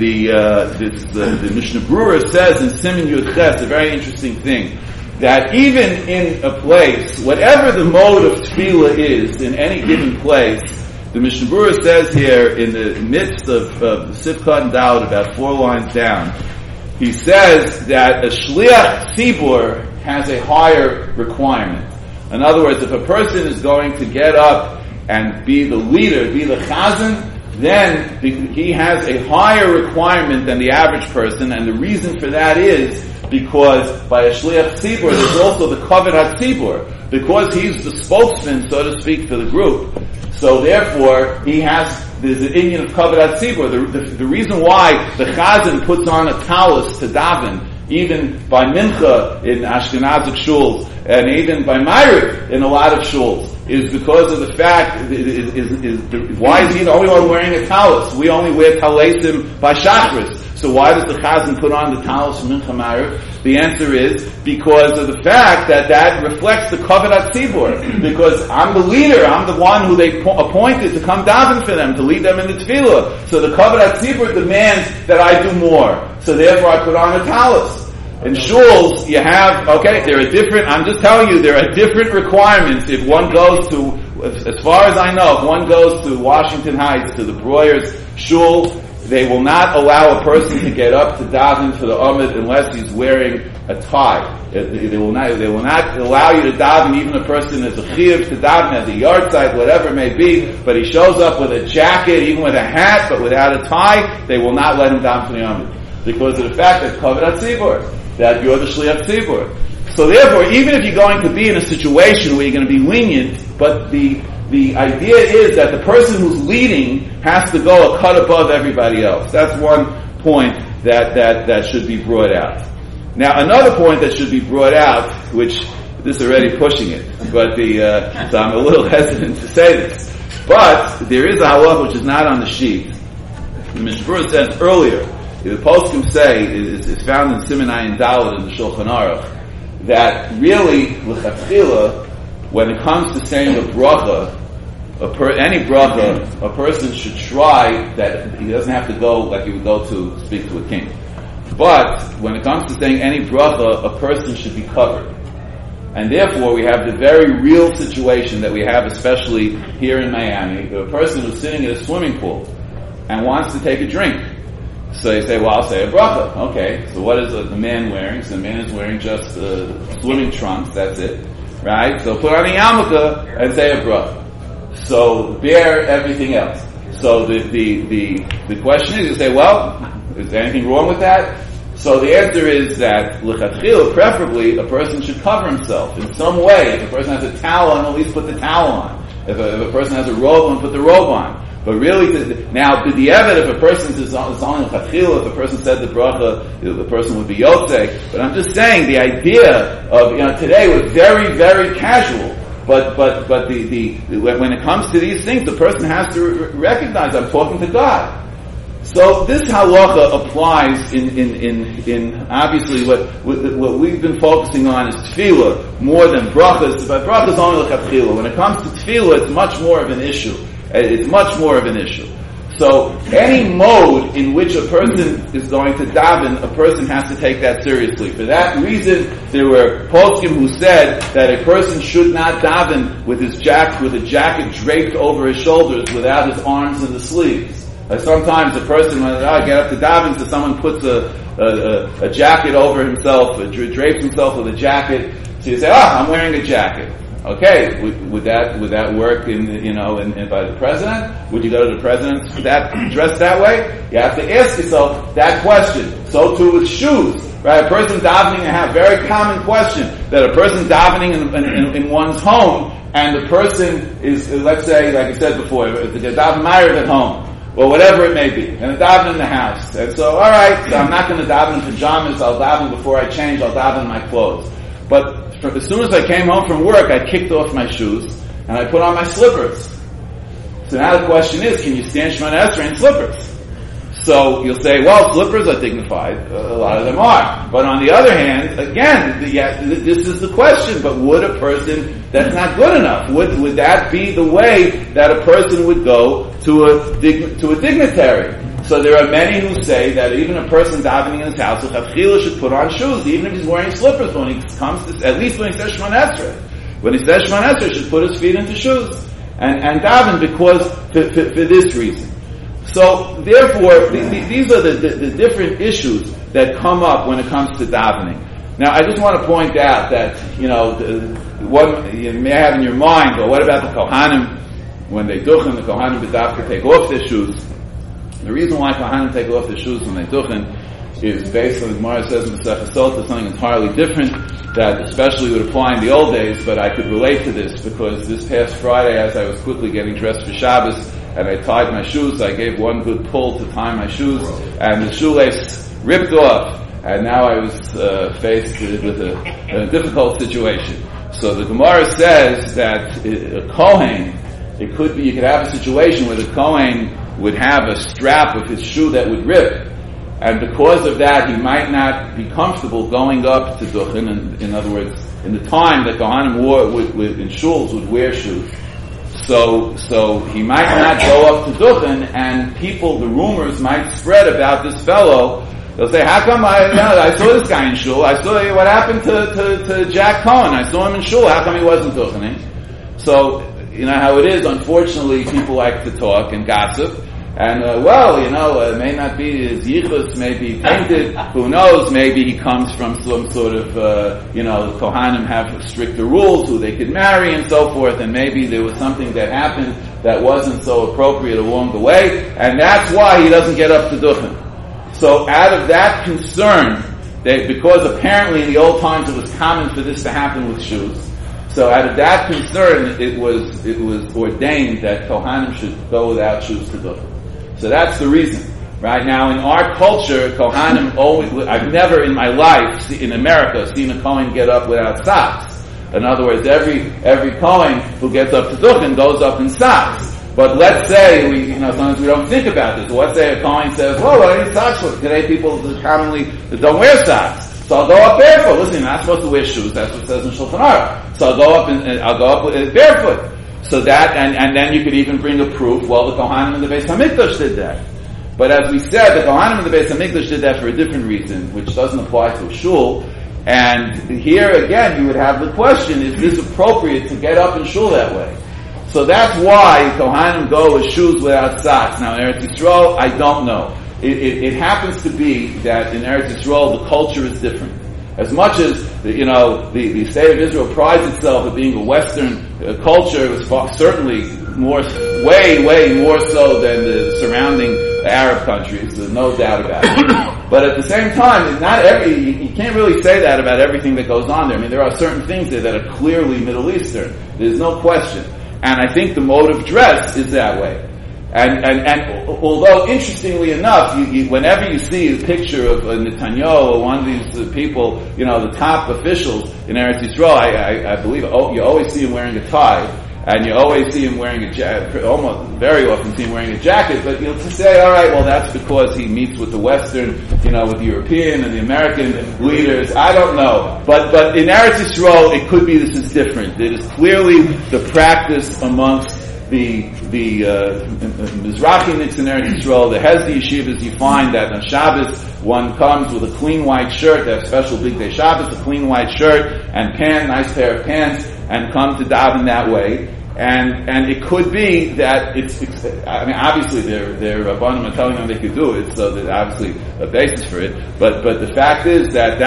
the Mishnah Berurah says in Siman Yud Ches, a very interesting thing, that even in a place, whatever the mode of tefillah is in any given place, the Mishnah Berurah says here in the midst of Sifkat and Daud, about 4 lines down, he says that a shliach tzibur has a higher requirement. In other words, if a person is going to get up and be the leader, be the chazan, then he has a higher requirement than the average person, and the reason for that is because by a shliach tzibur, there's also the kavod hatzibur, because he's the spokesman, so to speak, for the group. So therefore, there's an inyan of kavod hatzibur. The reason why the chazan puts on a talus to daven, even by mincha in Ashkenazic shuls, and even by Ma'ariv in a lot of shuls, is because of the fact, why is he the only one wearing a talus? We only wear talesim by Shachris. So why does the chazan put on the talus for Mincha Ma'ariv? The answer is because of the fact that reflects the kavod hatzibur. Because I'm the leader, I'm the one who they appointed to come daven for them, to lead them in the tefillah. So the kavod hatzibur demands that I do more. So therefore I put on a talus. In shuls, you have, there are different, I'm just telling you, there are different requirements if one goes to, as far as I know, if one goes to Washington Heights, to the Breuers shul, they will not allow a person to get up to daven for the Amid unless he's wearing a tie. They will not allow you to daven, even a person that's a chiyuv to daven at the yard site, whatever it may be, but he shows up with a jacket, even with a hat, but without a tie, they will not let him daven for the Amid. Because of the fact that kavod hatzibur, that you're the shliach tzibur. So therefore, even if you're going to be in a situation where you're going to be lenient, but the idea is that the person who's leading has to go a cut above everybody else. That's one point that should be brought out. Now, another point that should be brought out, which this is already pushing it, but so I'm a little hesitant to say this, but there is a halach which is not on the sheet. The Mishnah Berurah says earlier, the poskim say, is found in Siman Ayin Daled in the Shulchan Aruch, that really, l'chatchila, when it comes to saying a bracha, any bracha, a person should try that he doesn't have to go like he would go to speak to a king. But when it comes to saying any bracha, a person should be covered. And therefore, we have the very real situation that we have, especially here in Miami, a person who's sitting in a swimming pool and wants to take a drink. So you say, well, I'll say a bracha. Okay, so what is the man wearing? So the man is wearing just swimming trunks, that's it. Right? So put on a yarmulke and say a bracha. So bear everything else. So the question is, you say, well, is there anything wrong with that? So the answer is that l'chatchila, preferably, a person should cover himself in some way. If a person has a towel on, at least put the towel on. If a person has a robe on, put the robe on. But really, now, b'di'evet, if a person is only l'chatchila, if a person said the bracha, the person would be yotzei. But I'm just saying, the idea of, today was very, very casual. But when it comes to these things, the person has to recognize I'm talking to God. So this halacha applies in obviously what we've been focusing on is tefillah more than brachas. But brachas only l'chatchila. When it comes to tefillah, it's much more of an issue. It's much more of an issue. So any mode in which a person is going to daven, a person has to take that seriously. For that reason, there were poskim who said that a person should not daven with a jacket draped over his shoulders without his arms in the sleeves. Sometimes a person, when I get up to daven, so someone puts a jacket over himself, drapes himself with a jacket. So you say, I'm wearing a jacket. Okay, would that work in by the president? Would you go to the president dressed that way? You have to ask yourself that question. So too with shoes, right? A person davening, I have a very common question that a person davening in one's home, and the person is, let's say, like I said before, the daven ma'ariv at home, or whatever it may be, and a daven in the house. And so, alright, so I'm not going to daven in pajamas, I'll daven before I change, I'll daven in my clothes. But as soon as I came home from work, I kicked off my shoes, and I put on my slippers. So now the question is, can you stand Shemona Esrei in slippers? So you'll say, well, slippers are dignified. A lot of them are. But on the other hand, again, this is the question, but would a person, that's not good enough. Would that be the way that a person would go to a dignitary? So there are many who say that even a person davening in his house, l'chatchila should put on shoes, even if he's wearing slippers when he comes to, at least when he says Shemona Esrei. When he says Shemona Esrei, should put his feet into shoes. And daven because, for this reason. So, therefore, these are the different issues that come up when it comes to davening. Now, I just want to point out that, what you may have in your mind, but what about the Kohanim? When they duchen, the Kohanim b'davka take off their shoes. The reason why Kohanim take off their shoes when they duchen is based on the Gemara says in the Masechah Sotah, something entirely different that especially would apply in the old days, but I could relate to this because this past Friday, as I was quickly getting dressed for Shabbos, and I tied my shoes, I gave one good pull to tie my shoes, and the shoelace ripped off, and now I was faced with a difficult situation. So the Gemara says that a Kohen, you could have a situation where the Kohen would have a strap of his shoe that would rip, and because of that, he might not be comfortable going up to duchen. And in other words, in the time that Kohanim in shuls would wear shoes, so he might not go up to duchen, and the rumors might spread about this fellow. They'll say, how come I saw this guy in shul? I saw what happened to Jack Cohen. I saw him in shul. How come he wasn't duchening? So, you know how it is. Unfortunately, people like to talk and gossip. And, it may not be his yichus, may be tainted. Who knows? Maybe he comes from some sort of, Kohanim have stricter rules who they could marry and so forth. And maybe there was something that happened that wasn't so appropriate along the way. And that's why he doesn't get up to duchen. So out of that concern, because apparently in the old times it was common for this to happen with shoes, so out of that concern, it was ordained that Kohanim should go without shoes to duchen. So that's the reason. Right now, in our culture, Kohanim I've never in my life in America seen a Kohen get up without socks. In other words, every Kohen who gets up to duchen goes up in socks. But let's say sometimes we don't think about this. Let's say a Kohen says, "Well, I need socks for today." People commonly don't wear socks, so I'll go up barefoot. Listen, you're not supposed to wear shoes. That's what it says in Shulchan Aruch. So I'll go up barefoot. So that and then you could even bring a proof. Well, the Kohanim in the Beis Hamikdash did that. But as we said, the Kohanim in the Beis Hamikdash did that for a different reason, which doesn't apply to a shul. And here again, you would have the question: is this appropriate to get up in shul that way? So that's why Kohanim go with shoes without socks. Now in Eretz Yisrael, I don't know. It happens to be that in Eretz Yisrael, the culture is different. As much as the state of Israel prides itself at being a Western culture, it was certainly way more so than the surrounding Arab countries. There's no doubt about it. But at the same time, you can't really say that about everything that goes on there. I mean, there are certain things there that are clearly Middle Eastern. There's no question. And I think the mode of dress is that way. And although interestingly enough, whenever you see a picture of Netanyahu or one of these people, the top officials in Eretz Yisrael, I believe you always see him wearing a tie, and you always see him wearing a jacket. Almost very often see him wearing a jacket. But you'll say, all right, well, that's because he meets with the Western, with the European and the American leaders. I don't know, but in Eretz Yisrael, it could be this is different. It is clearly the practice amongst the Mizrachinim in Eretz Yisrael, the Hezdi yeshivas, you find that on Shabbos one comes with a clean white shirt. They have special big day Shabbos, a clean white shirt and pants, nice pair of pants, and come to daven that way. And it could be that obviously their Rabbanim are telling them they could do it, so there's obviously a basis for it. But the fact is that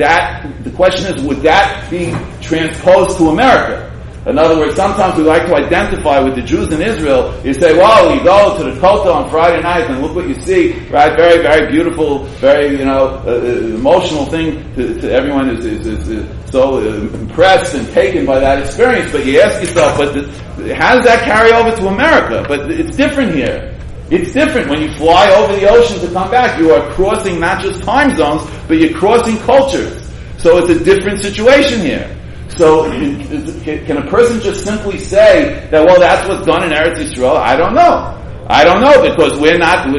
the question is, would that be transposed to America? In other words, sometimes we like to identify with the Jews in Israel. You say, well, you go to the Kotel on Friday night and look what you see, right? Very, very beautiful, very, emotional thing to everyone is so impressed and taken by that experience. But you ask yourself, how does that carry over to America? But it's different here. It's different. When you fly over the ocean to come back, you are crossing not just time zones, but you're crossing cultures. So it's a different situation here. So can a person just simply say that, well, that's what's done in Eretz Yisrael? I don't know, because we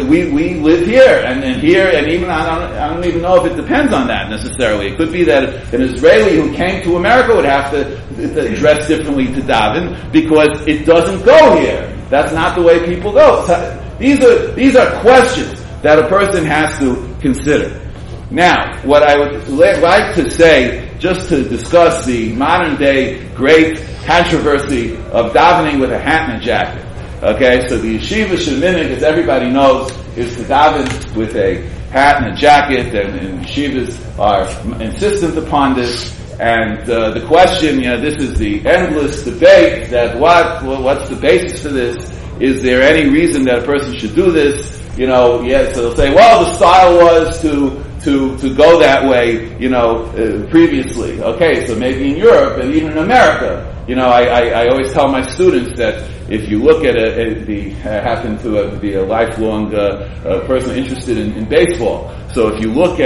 live here, and here, and even, I don't even know if it depends on that necessarily. It could be that an Israeli who came to America would have to dress differently to daven, because it doesn't go here. That's not the way people go. So these are questions that a person has to consider. Now, what I would like to say, just to discuss the modern day great controversy of davening with a hat and a jacket. Okay, so the yeshiva sheminig, as everybody knows, is to daven with a hat and a jacket, and yeshivas are insistent upon this. And the question, this is the endless debate that what's the basis for this? Is there any reason that a person should do this? So they'll say, well, the style was to go that way, previously. Okay, so maybe in Europe and even in America. I always tell my students that if you look at happen to be a lifelong person interested in baseball. So if you look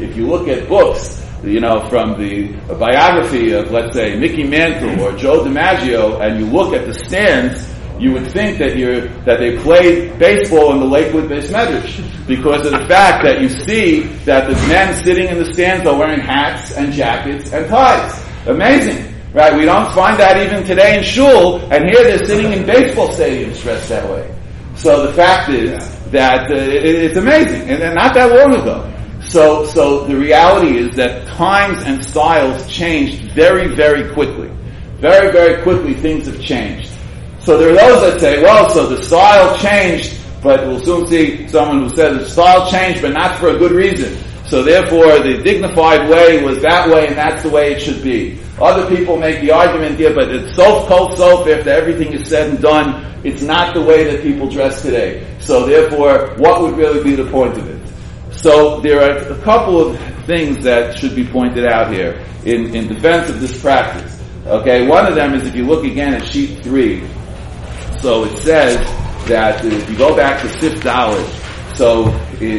at books, from the biography of, let's say, Mickey Mantle or Joe DiMaggio, and you look at the stands, you would think that they played baseball in the Lakewood Beis Medrash, because of the fact that you see that the men sitting in the stands are wearing hats and jackets and ties. Amazing, right? We don't find that even today in shul, and here they're sitting in baseball stadiums dressed that way. So the fact is that it's amazing, and not that long ago. So the reality is that times and styles changed very, very quickly. Very, very quickly things have changed. So there are those that say, well, so the style changed, but we'll soon see someone who says the style changed, but not for a good reason. So therefore, the dignified way was that way, and that's the way it should be. Other people make the argument here, but it's soap, cold soap, after everything is said and done, it's not the way that people dress today. So therefore, what would really be the point of it? So there are a couple of things that should be pointed out here in defense of this practice. Okay, one of them is if you look again at sheet 3, so it says that if you go back to Sif Dalet, so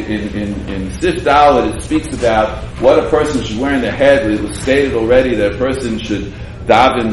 in Sif Dalet it speaks about what a person should wear in their head. It was stated already that a person should daven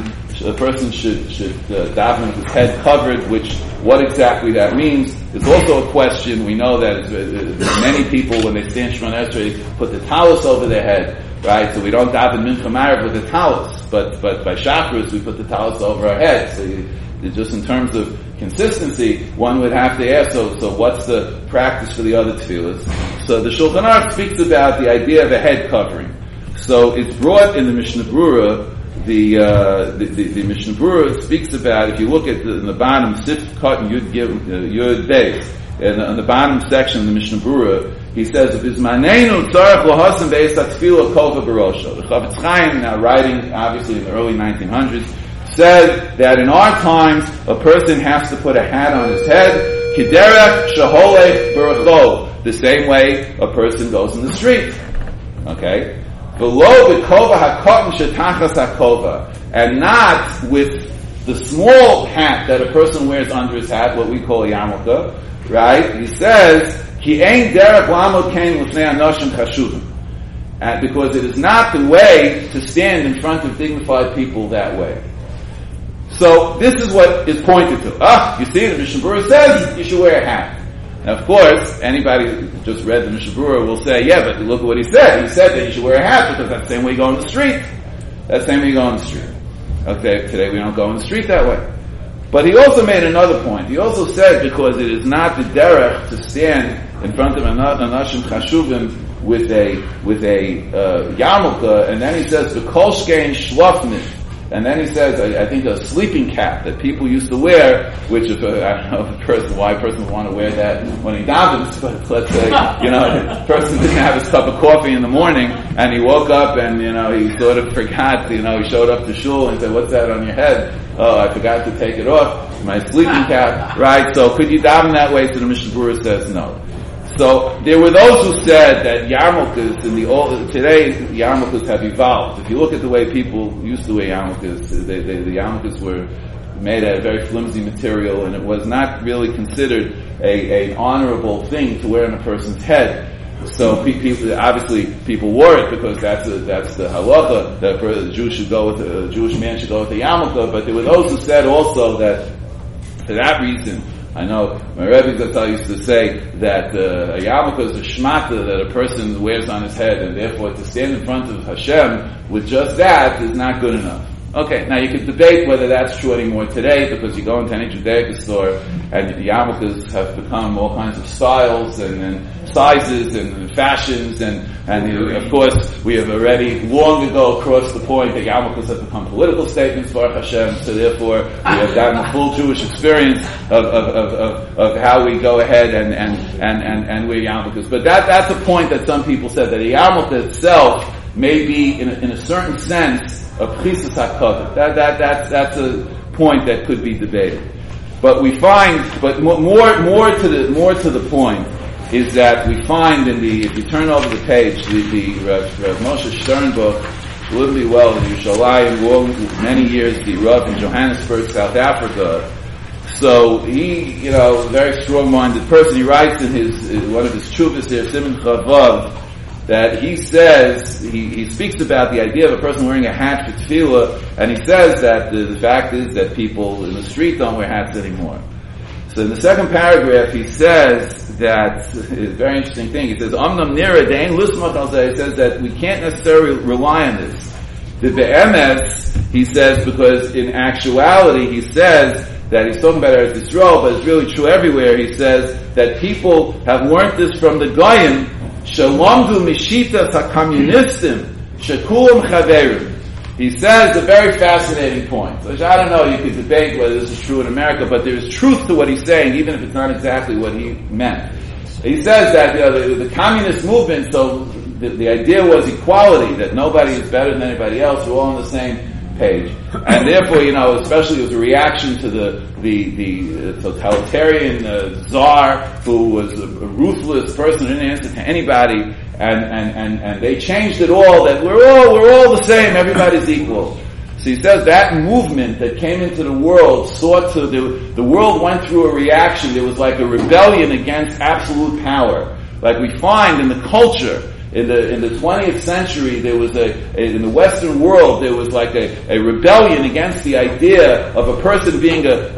daven with his head covered, what exactly that means is also a question. We know that many people, when they stand Shemona Esrei, put the talus over their head, right? So we don't daven Mincha Ma'ariv with the talus, but by Shacharis we put the talus over our head. So just in terms of consistency, one would have to ask, so what's the practice for the other tefillas? So the Shulchan Aruch speaks about the idea of a head covering. So it's brought in the Mishnah Brura. The Mishnah Brura speaks about, if you look at in the bottom, Sif Kat and Yud Beis, and on the bottom section of the Mishnah Brura, he says, "Bismanenu tzarech lahasim beis hatefila kova barosho." The Chavetz Chaim, now writing obviously in the early 1900s, said that in our times, a person has to put a hat on his head, kiderech sheholech berachov, the same way a person goes in the street. Okay? Below the kova hakotin shetachas hakova, and not with the small hat that a person wears under his hat, what we call a yarmulke, right? He says, ki ein derech lamod kein lifnei anoshim chashuvim. Because it is not the way to stand in front of dignified people that way. So, this is what is pointed to. You see, the Mishnah Berurah says you should wear a hat. Now, of course, anybody who just read the Mishnah Berurah will say, yeah, but look at what he said. He said that you should wear a hat because that's the same way you go on the street. That's the same way you go on the street. Okay, today we don't go on the street that way. But he also made another point. He also said because it is not the derech to stand in front of anashim chashuvim with a yarmulke, and then he says the kolshkein shlofnit, and then he says I think a sleeping cap that people used to wear, which if I don't know why a person would want to wear that when he davens, but let's say the person didn't have his cup of coffee in the morning and he woke up and he sort of forgot, he showed up to shul and said, "What's that on your head?" "Oh, I forgot to take it off, my sleeping cap." Right? So could you daven that way? So the Mishnah Berurah says no. So there were those who said that yarmulkes today yarmulkes have evolved. If you look at the way people used to wear yarmulkes, the yarmulkes were made out of very flimsy material, and it was not really considered an honorable thing to wear on a person's head. So people wore it because that's the halacha that a Jewish man should go with a yarmulke. But there were those who said also that for that reason. I know my Rebbe Zatzal used to say that a yarmulke is a shmata that a person wears on his head, and therefore to stand in front of Hashem with just that is not good enough. Okay, now you could debate whether that's true anymore today, because you go into any Judaica store and the yarmulkes have become all kinds of styles and sizes and fashions, and of course we have already long ago crossed the point that yarmulkes have become political statements for Hashem, so therefore we have gotten a full Jewish experience of how we go ahead and wear yarmulkes. But that's a point that some people said, that a yarmulke itself may be in a certain sense a p'chisas hakavod. That's a point that could be debated. But we find, more to the point, is that we find if you turn over the page, the Rav Moshe Stern book, lived me well in Yerushalayim, many years, the Rav in Johannesburg, South Africa. So he, very strong-minded person. He writes in one of his tshuvas here, Siman Chavav, that he says, he speaks about the idea of a person wearing a hat for tefillah, and he says that the fact is that people in the street don't wear hats anymore. So in the second paragraph, he says that, it's a very interesting thing, he says, Amnam nira dein lusmach al zeh, he says that we can't necessarily rely on this. The be'emes, he says, because in actuality, he says that he's talking about Eretz Yisrael, but it's really true everywhere. He says that people have learned this from the Goyim, Shalomdu mishitas ha-communistim, shekulam chaverim. He says a very fascinating point, which I don't know, you could debate whether this is true in America, but there is truth to what he's saying, even if it's not exactly what he meant. He says that the communist movement, so the idea was equality, that nobody is better than anybody else, we're all on the same page. And therefore, especially as a reaction to the totalitarian czar, who was a ruthless person, didn't answer to anybody, and they changed it all, that we're all the same, everybody's equal. So he says that movement that came into the world the world went through a reaction. There was like a rebellion against absolute power. Like we find in the culture, in the 20th century, there was in the Western world, there was like a rebellion against the idea of a person being an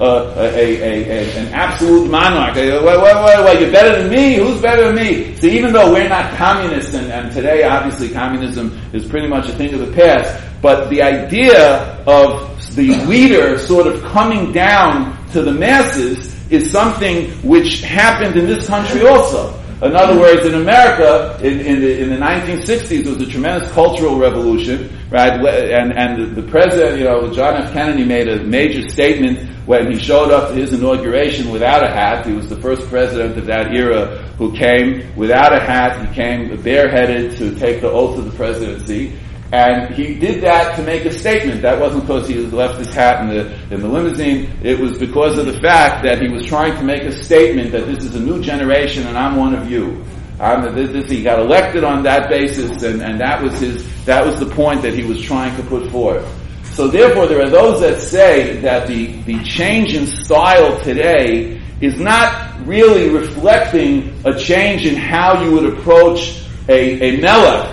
absolute monarch. What, you're better than me? Who's better than me? So even though we're not communists, and today obviously communism is pretty much a thing of the past, but the idea of the leader sort of coming down to the masses is something which happened in this country also. In other words, in America, in the 1960s, there was a tremendous cultural revolution, right? And the president, John F. Kennedy made a major statement when he showed up to his inauguration without a hat. He was the first president of that era who came without a hat. He came bareheaded to take the oath of the presidency. And he did that to make a statement. That wasn't because he left his hat in the limousine. It was because of the fact that he was trying to make a statement that this is a new generation and I'm one of you. He got elected on that basis, and that was the point that he was trying to put forth. So therefore, there are those that say that the change in style today is not really reflecting a change in how you would approach a melech,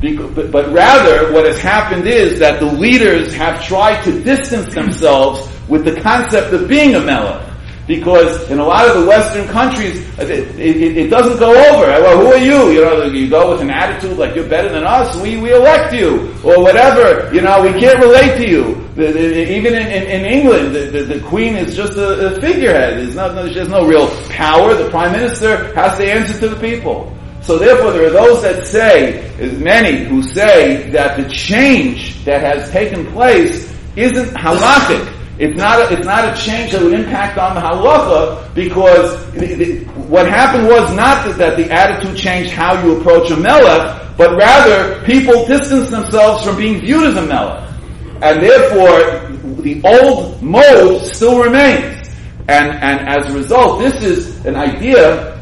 but rather what has happened is that the leaders have tried to distance themselves with the concept of being a melech. Because in a lot of the Western countries, it doesn't go over. Well, who are you? You go with an attitude like you're better than us. We elect you or whatever. We can't relate to you. Even in England, the Queen is just a figurehead. She has no real power. The Prime Minister has to answer to the people. So therefore, there are those that say, many who say that the change that has taken place isn't halakhic. It's not a change that would impact on the halacha, because what happened was not that the attitude changed how you approach a melech, but rather people distanced themselves from being viewed as a melech. And therefore, the old mode still remains. And as a result, this is an idea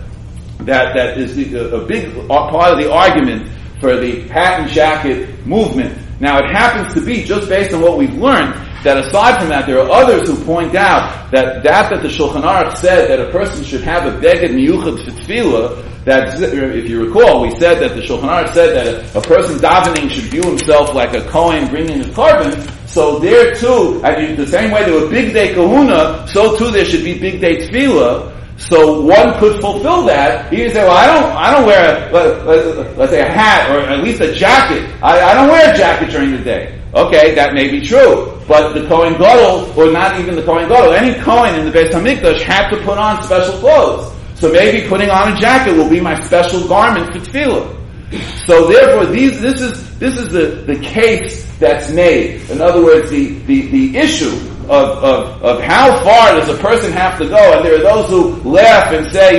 that is a big part of the argument for the hat and jacket movement. Now, it happens to be, just based on what we've learned, that aside from that, there are others who point out that the Shulchan Aruch said that a person should have a beged miyuchad for tefillah, that, if you recall, we said that the Shulchan Aruch said that a person davening should view himself like a Kohen bringing his carbon. So there too, the same way there were big day kahuna, so too there should be big day tefillah. So one could fulfill that. He could say, well, I don't wear let's say a hat or at least a jacket. I don't wear a jacket during the day. Okay, that may be true. But the Kohen Gadol, or not even the Kohen Gadol, any Kohen in the Beis HaMikdash had to put on special clothes. So maybe putting on a jacket will be my special garment for tefillah. So therefore, this is the case that's made. In other words, the issue of how far does a person have to go, and there are those who laugh and say,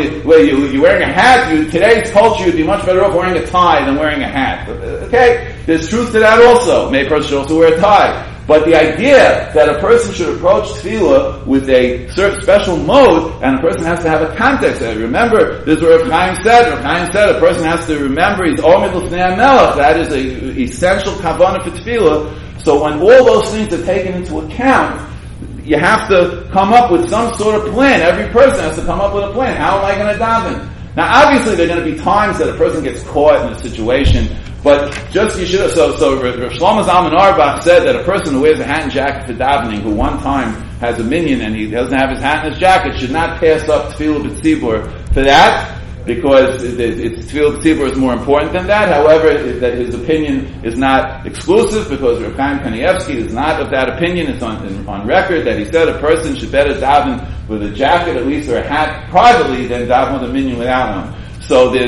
you're wearing a hat, today's culture you'd be much better off wearing a tie than wearing a hat. Okay? There's truth to that also. Maybe a person should also wear a tie. But the idea that a person should approach tefillah with a certain special mode, and a person has to have a context. Remember, this is what Rav Chaim said. Rav Chaim said a person has to remember he's Omid L'fnei HaMelech. That is an essential kavanah for tefillah. So when all those things are taken into account, you have to come up with some sort of plan. Every person has to come up with a plan. How am I going to daven? Now, obviously, there are going to be times that a person gets caught in a situation, but just you should. So Rav Shlomo Zalman Auerbach said that a person who wears a hat and jacket for davening, who one time has a minyan and he doesn't have his hat and his jacket, should not pass up tefillah b'tzibur for that, because tefillah b'tzibur is more important than that. However, that his opinion is not exclusive, because Rav Chaim Kanievsky is not of that opinion. It's on record that he said a person should better daven with a jacket at least or a hat privately than daven with a minyan without one. So there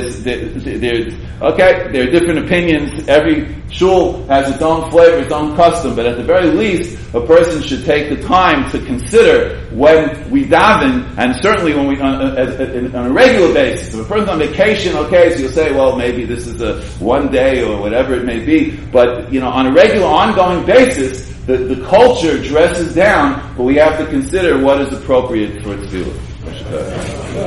are different opinions. Every shul has its own flavor, its own custom, but at the very least, a person should take the time to consider when we daven, and certainly when we on a regular basis. If a person's on vacation, okay, so you'll say, well, maybe this is a one day or whatever it may be, but on a regular, ongoing basis, the culture dresses down, but we have to consider what is appropriate for tefillah.